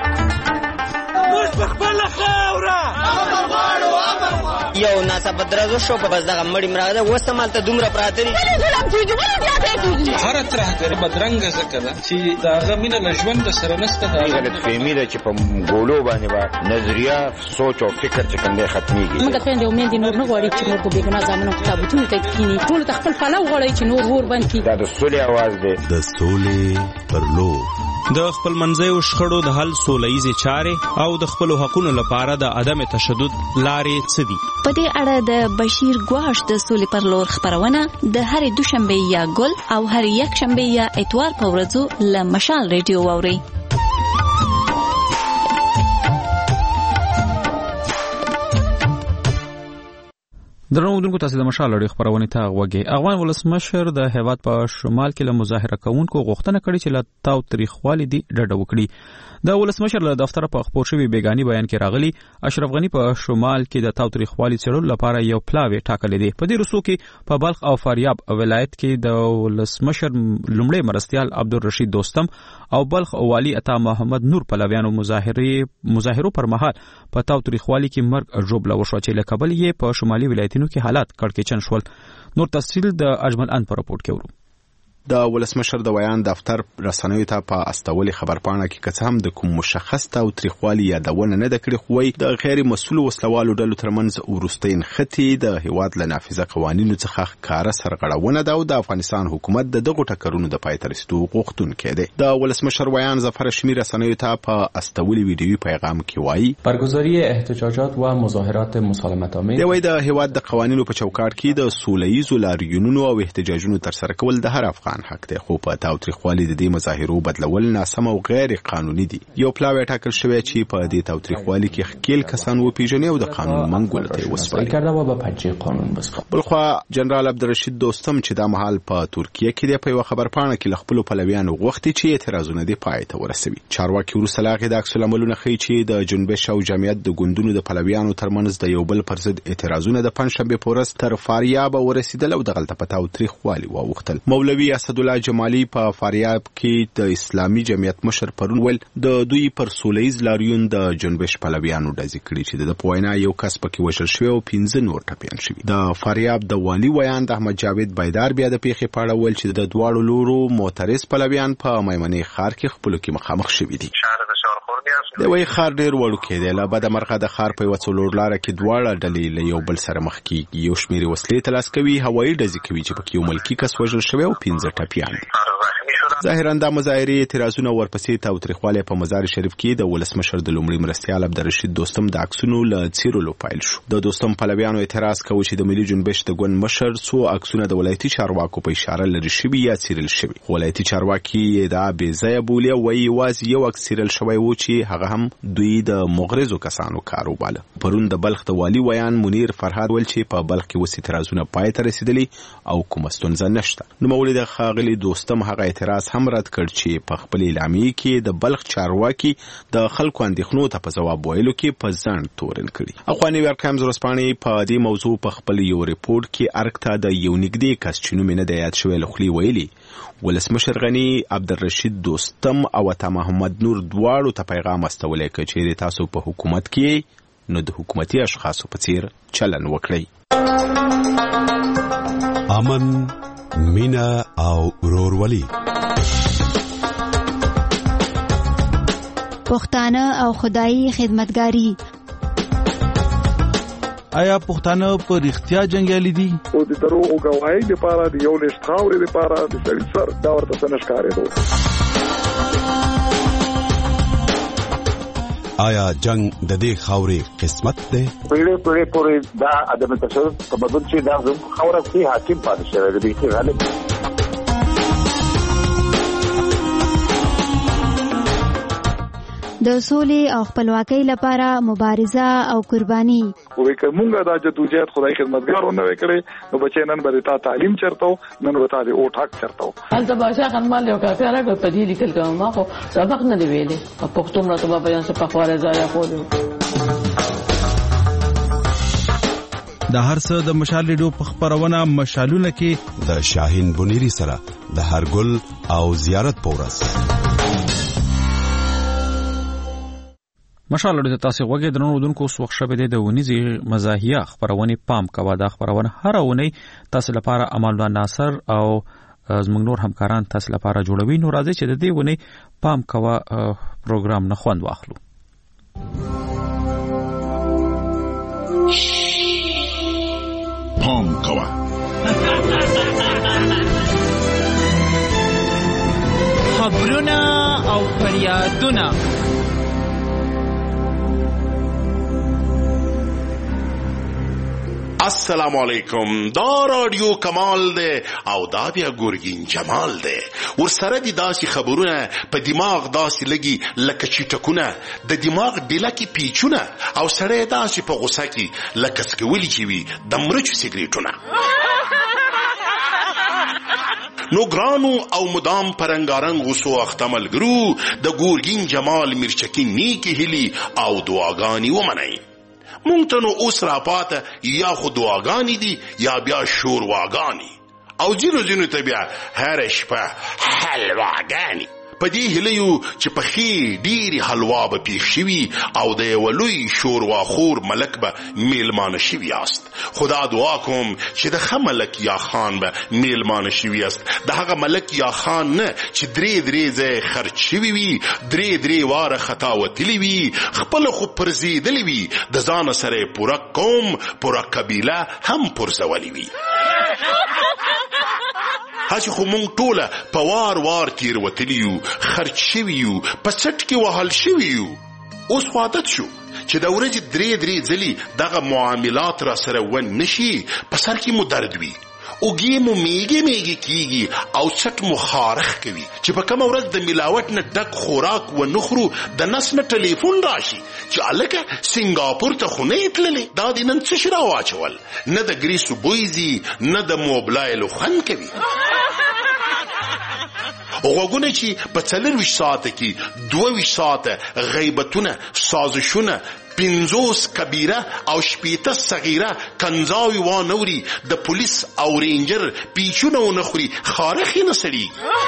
یو ناسب درزو شو په بس دغه مړی مراغه وسمالته دومره پراته دي ظلم کیږي ولې زیاته کیږي هر ترهګر بدرنګ زکه ده چې داغه مینه لژوند سره نسته دا غلط فهمي ده چې په ګولو باندې با نظریه سوچ او فکر چې کوم ختميږي موږ ته د امید نور نه غواړي چې نور په بیګنا ځامنو کتابونه ته کینی ټول تخپل پلو غواړي چې نور ور باندې دا د سولې आवाज ده د سولې پر لور د خپل منځیو شخړو د حل سولهییزې چارې او د خپل حقوقو لپاره د عدم تشدد لارې څه دي. په دې اړه د بشیر ګواش د سولې پر لور خبرونه د هرې دوشنبه یا ګل او هر یک شنبه یا اتوار په ورځو له مشال ریډیو واورئ. درنو دونکو تاسو د مشال لړۍ خبرونه ته غوږی. افغان ولسمشر د هیواد په شمال کې له مظاهره کوونکو غوښتنه کړې چې له تاو تاریخوالي دی ډډه وکړي. د ولسمشر له دفتر په خبر شوی بیگانی بیان کې راغلی اشرف غنی په شمال کې د تاو تاریخوالي څېړلو لپاره یو پلاوی ټاکلې دی. په دې رسو کې په بلخ او فاریاب ولایت کې د ولسمشر لومړی مرستیال عبدالرشید دوستم او بلخ والی عطا محمد نور پلویانو مظاهره مظاهرو پر مهال په تاو تاریخوالي کې مرګ جوړ لوشو چې له کابل یې په شمالي ولایتونو کې حالات کړکېچن شول. نور تفصیل د اجمل ان پر راپورټ کې ورو. د ولسمشر د ویان دفتر رسنیو ته په استولې خبرپاڼه کې که څه هم د کوم مشخص تاوتریخوالي یادونه نه ده کړې، خو وایي د غیر مسؤلو وسلوالو ډلو ترمنځ وروستۍ نښتې د هیواد له نافذه قوانینو څخه ښکاره سرغړونه ده او د افغانستان حکومت د دغو ټکرونو د پای ته رسېدو غوښتونکی دی. د ولسمشر ویان ظفر هاشمي رسنیو ته په استولې ویډیویي پیغام کې وایي برگزاری احتجاجات و مظاهرات مسالمت‌آمیز دی. وایي د هیواد د قوانینو په چوکاټ کې د سوله ییزو لاریونونو او احتجاجونو ترسره کول د هر افغان حق دی، خو په تاوتریخوالي د دې مظاهرو بدلول ناسم او غیر قانوني دي. یو پلاوی ټاکل شوی چې په دې تاوتریخوالي کې ښکیل کسان وپیژني او د قانون منګولو ته وسپاري. بلخوا جنرال عبدالرشید دوستم چې دا مهال په ترکیه کې دی په یوه خبرپاڼه کې له خپلو پلویانو غوښتي چې اعتراضونه دې پای ته ورسوي. چارواکي وروسته له هغې د عکس العملونه ښیي چې د جنبش او جمعیت د ګوندونو د پلویانو ترمنځ د یو بل پر ضد اعتراضونه د پنجشنبې په ورځ تر فاریابه ورسېدل او دغلته په تاوتریخوالي واوښتل. مولوي اسدالله جمالي په فاریاب کې د اسلامي جمعیت مشر پرون ویل د دوی پر سوله ییز لاریون د جنبش پلویانو ډزې کړي چې د په وینا یو کس پکې وژل شوی او پنځه نور ټپیان شوي. د فاریاب د والي ویان د احمد جاوید بیدار بیا د پیښې په اړه ویل چې د دواړو لورو معترض پلویان په میمنې ښار کې خپلو کې مخامخ شوي دي. د وای خار ډیر وړوکی دی، له بده مرغه د خار په یوه څلور لاره کې دواړه ډلې له یو بل سره مخ کېږي. یو شمېر وسلې ترلاسه کوي، هوایي ډزې کوي چې پکې یو ملکي کس وژل شوی او پنځه ټپیان. ظاهرا دا مظاهرې اعتراضونه ورپسې تاوتریخوالی په مزار شریف کې د ولسمشر د لومړي مرستیال عبدالرشید دوستم د عکسونو له څیرلو پیل شو. د دوستم پلویانو اعتراض کوي چې د ملي جنبش د ګوند مشر څو عکسونه د ولایتي چارواکو په اشاره لرې شوي یا څیرل شوي. ولایتي چارواکي دا بې ځایه بولي او وایي یوازې یو عکس څیرل شوی و چې هغه هم دوی د مغرضو کسانو کار وباله. پرون د بلخ د والي ویان منیر فرهاد ویل چې په بلخ کې اوس اعتراضونه پای ته رسېدلي او کومه ستونزه نشته. نوموړي د ښاغلي دوستم هغه اعتراض هم رد کړ چې په خپل اعلامیې کې د بلخ چارواکي د خلکو اندېښنو ته په ځواب ویلو کې په ځنډ تورن کړي. اخوا نیویارک ټایمز ورځپاڼې په دې موضوع په خپل یو ریپورټ کې ارګ ته د یو نږدې کس چې نوم یې نه دی یاد شوی له خولې ویلي ولسمشر غني عبدالرشید دوستم او عطا محمد نور دواړو ته پیغام استولی که چیرې تاسو په حکومت کې نو د حکومتي اشخاصو په څیر چلن وکړئ. امن، مینا او ورورولي، پښتانه او خدایي خدمتګاری. آیا پښتانه په رښتیا جنګیالي دي؟ او د دروغو ګواهۍ لپاره د یو لښت خاورې لپاره د سړي سر دا ورته څه نه ښکارېدو. آیا جنگ د دې خاورې قسمت دی؟ پیړۍ پیړۍ پورې دا عدم تشدد تمدن چې دا زموږ خاوره کې حاکم پاتې شوی دی چې غالب د سولې او خپلواکۍ لپاره مبارزه او قرباني. وې که مونږه دا جدوجہد خدای خدمتګارونه وکړي نو بچی نن به تا تعلیم چرته نن به تا د او ټاک چرته. هلته بادشاه خانمال یو کافي راغی په دې لیکل کوم ما خو سبق نه دی ویلي په پښتو مرته په بیان څه په خواره ځای خوري. د هر څه د مشال ریډیو په خبرونه مشالونه کې د شاهین بنيري سره د هرګل او زیارت پورس مشال ریډیو تاسو وګورئ درنو ودونکو سوخ شپه د ونیزي مزاحیه خبرونه پام کوا دا خبرونه هر ونی تاسو لپاره عملدان ناصر او زموږ نور همکاران تاسو لپاره جوړوي. نو راځي چې د دې ونی پام کوا پروګرام نه خوند واخلو. پام کوا خبرونه او فریادونه السلام علیکم. دا رادیو کمال ده او دا بیا ګورګین جمال ده. ورسره دي داسې خبرونه په دماغ داسې لګي لکه چټکونه د دماغ ډیله کې پیچونه او سره داسې په غوسه کې لکه سکولی چې وي د مرچو سیګریټونه. نو ګرانو او مدام پرنګارنګ غوسو اختمل ګرو د ګورګین جمال مرچکین نیکی هلی او دعاګانی ومنئ. مونږ ته نو اوس راپاته یا خو دعاګانې دي یا بیا شورواګانې او ځینو ځینو ته بیا هره شپه حلواګانې. په دې هیله یو چې پخې ډېرې حلوا به پیښ شوي او د یوه لوی شورواخور ملک به میلمانه شوي یاست. خو دا دعا کوم چې د ښه ملک یا خان به میلمانه شوي یاست، د هغه ملک یا خان نه چې درې درې ځای خرچ شوي وي، درې درې واره خطا وتلي وي، خپله خو پرزېدلي وي، د ځانه سره یې پوره قوم پوره قبیله هم پرزولی وي. هسې خو مونږ ټوله په وار وار تېروتلي یو، خرچ شوي یو، په سټ کې وهل شوي یو. اوس خو عادت شو چې د ورځې درې درې ځلې دغه معاملات را سره ون نشي، په سر کې مو درد وي، اوږې مو میږې میږې کېږي او سټ مو خارخ کوي چې په کومه ورځ د ملاوټ نه ډک خوراک ونه خورو د نس نه ټلیفون راشي چې هلکه سنګاپور ته خو نه یې تللی، دا دې نن څه شي راواچول، نه د ګریسو بوی ځي نه د موبلایلو خوند کوي. غوږونه چې په څلرویشت ساعته کې دوه ویشت ساعته غیبتونه، سازشونه، پنځوس کبیره او شپېته صغیره کنځاوي وانوري، د پولیس او رینجر پیچونه ونه خوري، خارخ یې نه سړي.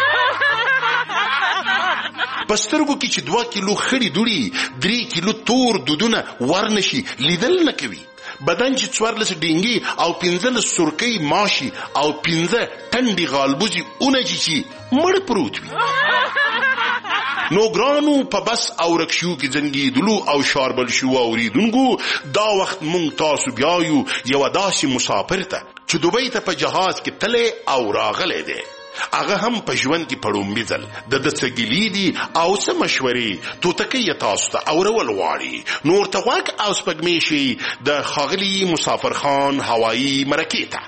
په سترګو کې چې دوه کیلو خړې دوړي، درې کیلو تور دودونه ورنشي، لیدل نه کوي. بدن چې څوارلس ډینګي او پنځلس سرکۍ ماشي او پنځه ټنډې غالبوزي اونجي چې مړ پروت وي. نو ګرانو په بس او رکشو کې زنګېدلو او شاربل شو اوریدونکو، دا وخت مونږ تاسو بیایو یوه داسې مسافر ته چې دوبۍ ته په جهاز کې تلی او راغلی دی. هغه هم په ژوند کې په ړومبي ځل د ده څه ګیلې دي او څه مشورې توتکۍ یې تاسو ته اورول غواړي. نو ورته غوږ او سپږمې شي د ښاغلي مسافر خان هوایي مرکې ته.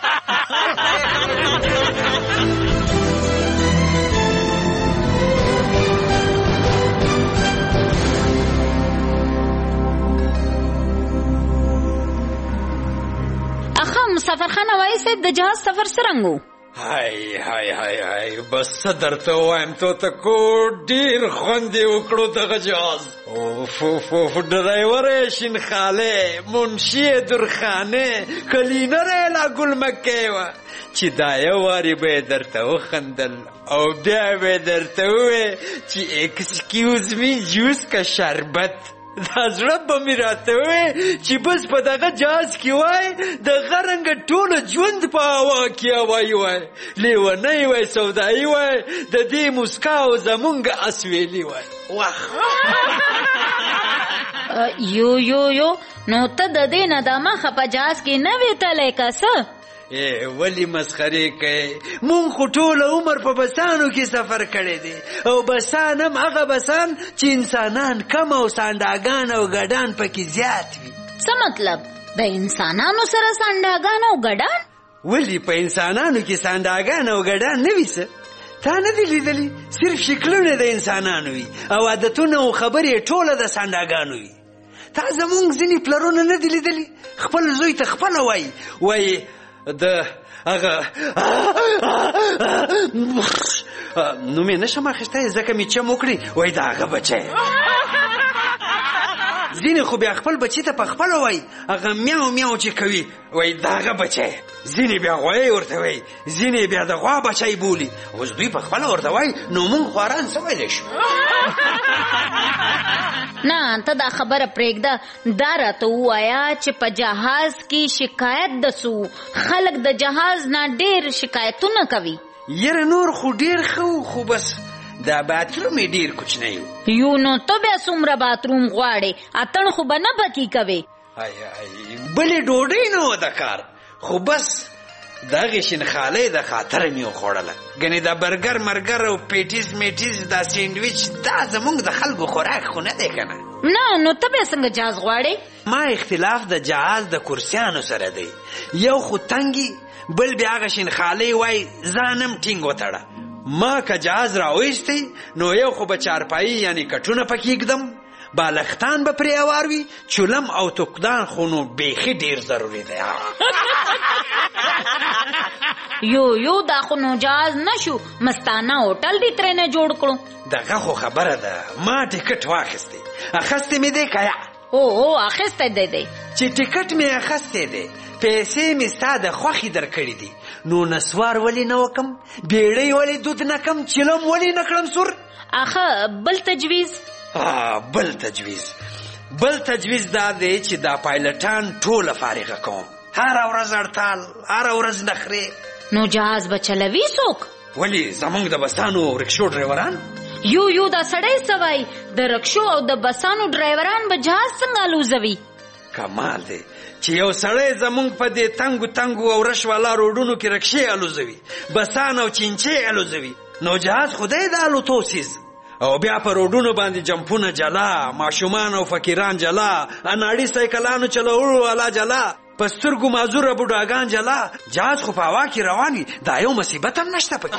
اخا مسافر خان هوایي صاحب، د جهاز سفر څرنګه و؟ هاي هاي هاي هاي بس څه درته ووایم، توتکو ډېر خوند یې وکړو دغه جهاز. اوف اوف اوف ډرایور یې شینخالی، منشي یې درخانې، کلینر یې لا ګل مکۍ وه چې دا یو وارې به یې درته وخندل او بیا به یې درته وویې چې ایکسکیوز می جوس که شربت. دا زړه به مې راته وی چې بس په دغه جهاز کې وای دغه رنګه ټوله ژوند په هوا کې هوایي وای، لیونی وای، سودایي وای، د دې موسکا او زمونږ اسویلي وای. واخ یو یو یو نو ته د دې نه دمخه په جهاز کې نه وې تلی که څه؟ ای ولی مسخرې کوي، مونږ خو ټوله عمر په بسانو کې سفر کړی دی او بسان هم هغه بسان چې انسانان کم او سانډاګان او ګډان پکې زیات وي. څه مطلب؟ د انسانانو سره سانډاګان او ګډان؟ ولی په انسانانو کې سانډاګان او ګډان نه وي څه؟ تا نه دي لیدلي؟ صرف شکلونه د انسانانو وي او عادتونه او خبرې ټوله د سانډاګانو وي. تا زمونږ ځینې پلرونه نه دي لیدلي؟ خپل زوی ته خپله وایي وایي د هغه نوم یې نشم اخیستی ځکه مې چم وکړي، وایي د هغه بچی. ځینې خو بیا خپل بچي ته په خپله وایي هغه میاو میاو چې کوي، وایي د هغه بچی. ځینې بیا غویی ورته وایي، ځینې بیا د غوا بچی بولي. اوس دوی په خپله ورته وایي نو مونږ خواران څه ویلی شو؟ نه ته دا خبره پرېږده، دا راته ووایه چې په جهاز کې شکایت د څه؟ خلک د جهاز نه ډېر شکایتونه کوي. یره نور خو ډېر ښه خو بس دا باتروم یې ډېر کوچنی و. یو نو ته بیا څومره باتروم غواړې؟ اتڼ خو به نه پکې کوې. بلې ډوډۍ نه وه د کار، خو بس دغې شینخالۍ د خاطره مې وخوړله. ګنې دا برګر مرګر او پیټیز میټیز دا سینډویچ دا زمونږ د خلکو خوراک خو نه دی که نه؟ نه نو ته بیا څنګه جهاز غواړې؟ ما اختلاف د جهاز د کرسیانو سره دی، یو خو تنګي، بل بیا هغه شینخالۍ وایي ځانم ټینګ وتړه. ما که جهاز راویستی نو یو خو به چارپایي یعنی کټونه پکې ږدم، بالښتان به پرې هوار وي، چولم او تکدان خو نو بیخي ډېر ضروري دی. یو یو دا خو نو جهاز نه شو، مستانه هوټل دې ترېنه جوړ کړو. دغه خو خبره ده، ما ټکټ واخیستی، اخیستی مې دی که یا؟ او او اخیستی دی دی. چې ټیکټ مې اخیستی دی، پیسې مې ستا د خوښې درکړې دي، نو نسوار ولې نه وکم، بیړۍ ولې دود نه کم، چلم ولې نه کړم سور؟ اخه بل تجویز؟ بل تجویز بل تجویز دا دی چې دا پایلټان ټوله فارغه کوم، هره ورځ هړتال، هره ورځ نخرې. نو جهاز به چلوي څوک؟ ولې زمونږ د بسانو رکشو ډریوران؟ یو یو دا سړی سوای، د رکشو او د بسانو ډریوران به جهاز څنګه الوزوي؟ کمال دی چې یو سړی زمونږ په دې تنګو تنګو او رش والا روډونو کې رکشې الوزوي، بسان او چینچې الوزوي، نو جهاز خدای د الوتو سیز. او بیا په روډونو باندې جمپونه جلا، ماشومان او فقیران جلا، اناړي سایکلانو چلوړو والا جلا، په سترګو معذوره بوډاګان جلا، جهاز خو په هوا کې روان وي، دا یو مصیبت هم نشته پکې.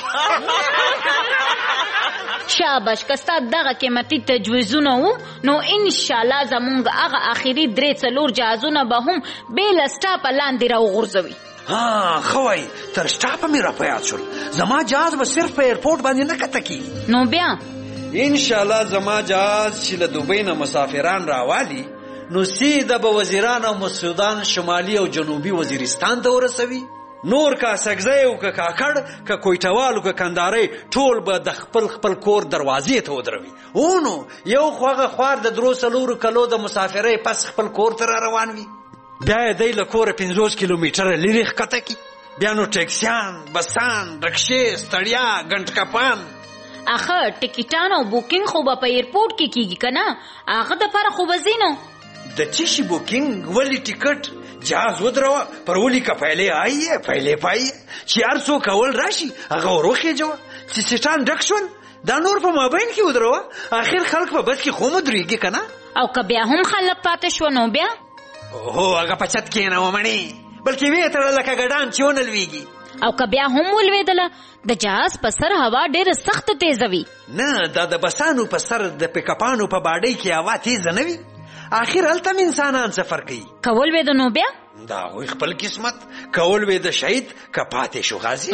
شاباش، که ستا دغه قیمتي تجویزونه وو نو انشاءالله زمونږ هغه آخري درې څلور جهازونه به هم بې له سټاپه لاندې راوغورځوي. ها ښه وایي، تر سټاپه مې را په یاد شول، زما جهاز به صرف په ایرپورټ باندې نه کته کېږي. نو بیا انشاءالله زما جهاز چې له دوبۍ نه مسافران راوالي نو سیده به وزیران او مسعودان شمالي او جنوبي وزیرستان ته ورسوي، نور که سګزی او که کاکړ که کویټوال او که کندارۍ ټول به د خپل خپل کور دروازې ته ودروي. او نو یو خو هغه خوار د درو څلورو کلو د مسافرۍ پس خپل کور ته را روان وي، بیا یې دی له کوره پنځوس کیلومیټره لرې ښکته کړي، بیا نو ټیکسیان، بسان، رکشې، ستړیا، ګنټکپان. اخه ټیکټان او بوکینګ خو به په ایرپورټ کې کیږي که نه؟ هغه دپاره خو به ځي نو. د څه شي بوکینګ؟ ولې ټیکټ؟ جهاز ودروه، پر ولي که پهلې آئیه پهلې پاییه، چې هر څوک اول راشي هغه وروخېجوه، چې سیټان ډک شول دا نور په مابین کې ودروه، اخر خلک په بس کې خو مدرېږي که نه؟ او که بیا هم خلک پاتې شوه نو بیا؟ هو هغه په چت کښېنوه مڼې، بلکې ویې تړه لکه ګډان چې ونه لوېږي. او که بیا هم ولوېدله د جهاز په سر هوا ډېره سخته تیزه وي. نه، دا د بسانو په سر د پیکپانو په باډۍ کې هوا تیزه نه وي، آخر هلته هم انسانان سفر کوي. که ولوېده نو بیا؟ دا هغوی خپل قسمت، که ولوېده شهید، که پاتې شو غازي.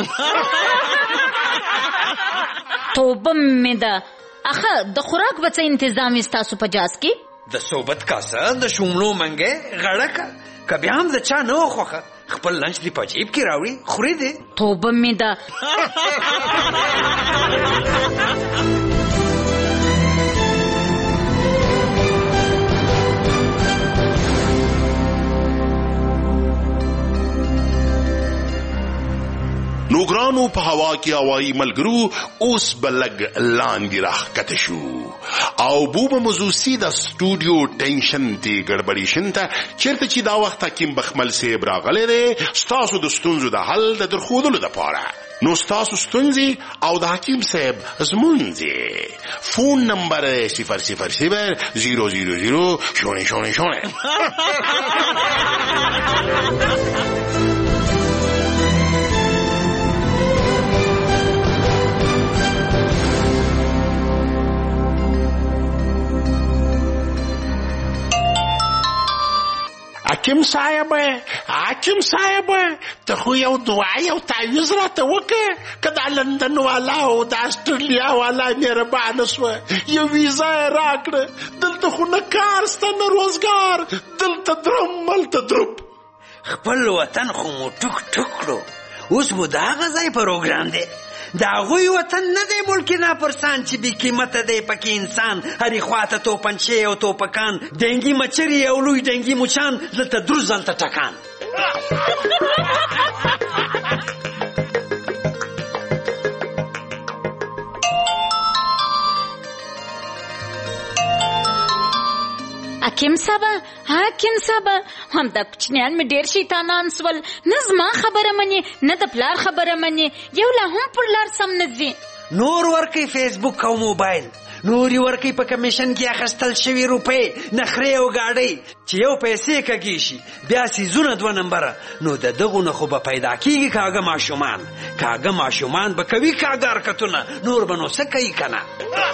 توبه مې ده. اخه د خوراک به څه انتظام وي ستاسو په جهاز کې؟ د صوبت کاسه، د شوملو منګی، غړکه، که بیا هم د چا نه وه خوښه خپل لنچ دې په جیب کې راوړي، خوري دې. توبه مې ده. نوګرانو په هوا کې هوایي ملګرو اوس بلګ لاندې راښکته شو او بوبه موضوعي د سټوډیو ټینشن دی ګډوډي شنته چیرته چې دا وخت حکیم بخمل صاحب راغلی دی ستاسو د ستونزو د حل د درخودلو لپاره. نو ستاسو ستونزې او د حکیم صاحب زمونځې فون نمبر صفر صفر صفر زیرو زیرو زیرو شونه شونه شونه. حکیم صاحب حکیم صاحب ته خو یو دعا یو تعویض راته وکړه، که دا لندن والا او د استرالیا والا مهربانه سوه یو ویزا یې راکړه، دلته خو نه کار سته نه روزګار، دلته درم هلته دروب. خپل وطن خو مو ټوک ټوک کړو، اوس مو د هغه ځای پروګرام دی. د هغوی وطن نه دی ملک ناپرسان چې بې قیمته دی پکې انسان، هرې خواته توپنچې او توپکان، ډنګي مچرې او لوی ډنګي مچان، دلته دروز هلته ټکان. حکیم صاحبه حکیم صاحبه هم دا کوچنیان مې ډېر شیطانان سول، نه زما خبره مني نه د پلار خبره مني، یو لا هم پر لار سم نه ځي. نور ورکوي فیسبوک او موبایل، نور یې ورکوي په کمیشن کې اخیستل شوي روپۍ، نخرې او ګاډۍ، چې یو پیسې کږې شي بیا سیزونه دوه نمبره، نو د دغو نه خو به پیدا کېږي کاږه ماشومان، کاږه ماشومان به کوي کاږه حرکتونه، نور به نو څه کوي که نه.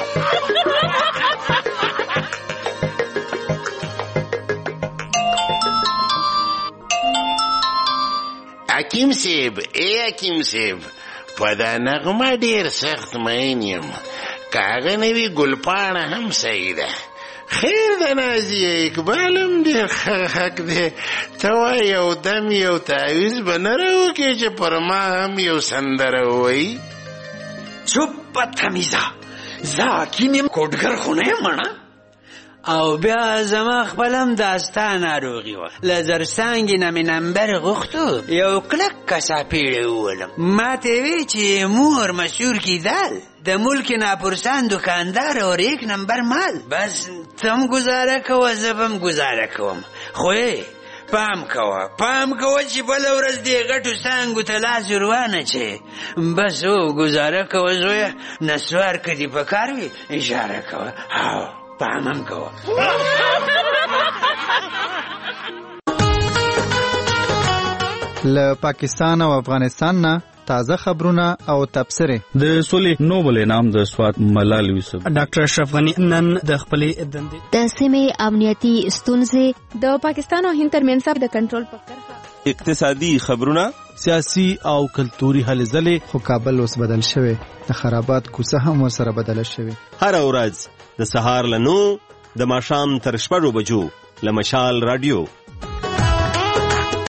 حکیم صاحب ای حکیم صاحب په دا نغمه ډېر سخت مین یم، که هغه نه وي ګلپاڼه هم صحیح ده، خیر د نازیه اقبال هم ډېر ښه حق دی. ته وایه یو دم یو تعویض به نه راوکړې چې پر ما هم یو سندره ووایي. چوپ بدتمیزه، زه حکیم یم، کوډګر خو نه یم مړه. او بیا زما خپلم داستا ناروغي وه. له زرڅانګې نه مې نمبر غوښتو، یو کلک کساپیړې وولم. ما ته وی چې مور مشهور کیدل، د ملک ناپرسان دکاندار اور یک نمبر مال. بس تم گزاره کوه زه بم گزاره کوم. خو پام کوه پام کوه چې بله ورځ دې غټو څانګو ته لاس روانه چې بس او گزاره کوه زویه، نسوار که دې په کار وي اشاره کوه. هاو پام هم کوه. له پاکستان او افغانستان نه تازه خبرونه او تبصره. د سولې نوبل انعام د سوات ملال یوسف. ډاکټر اشرف غنی نن د خپلې دندې د سیمې امنیتي ستونزې، د پاکستان او هند ترمنځ د کنټرول په کرښه، اقتصادي خبرونه، سیاسي او کلتوري هلې ځلې. خو کابل اوس بدل شوی، د خرابات کوڅه هم ورسره بدله شوې. هر ورځ د سهار له نو د ماښام تر شپږو بجو له مشال رادیو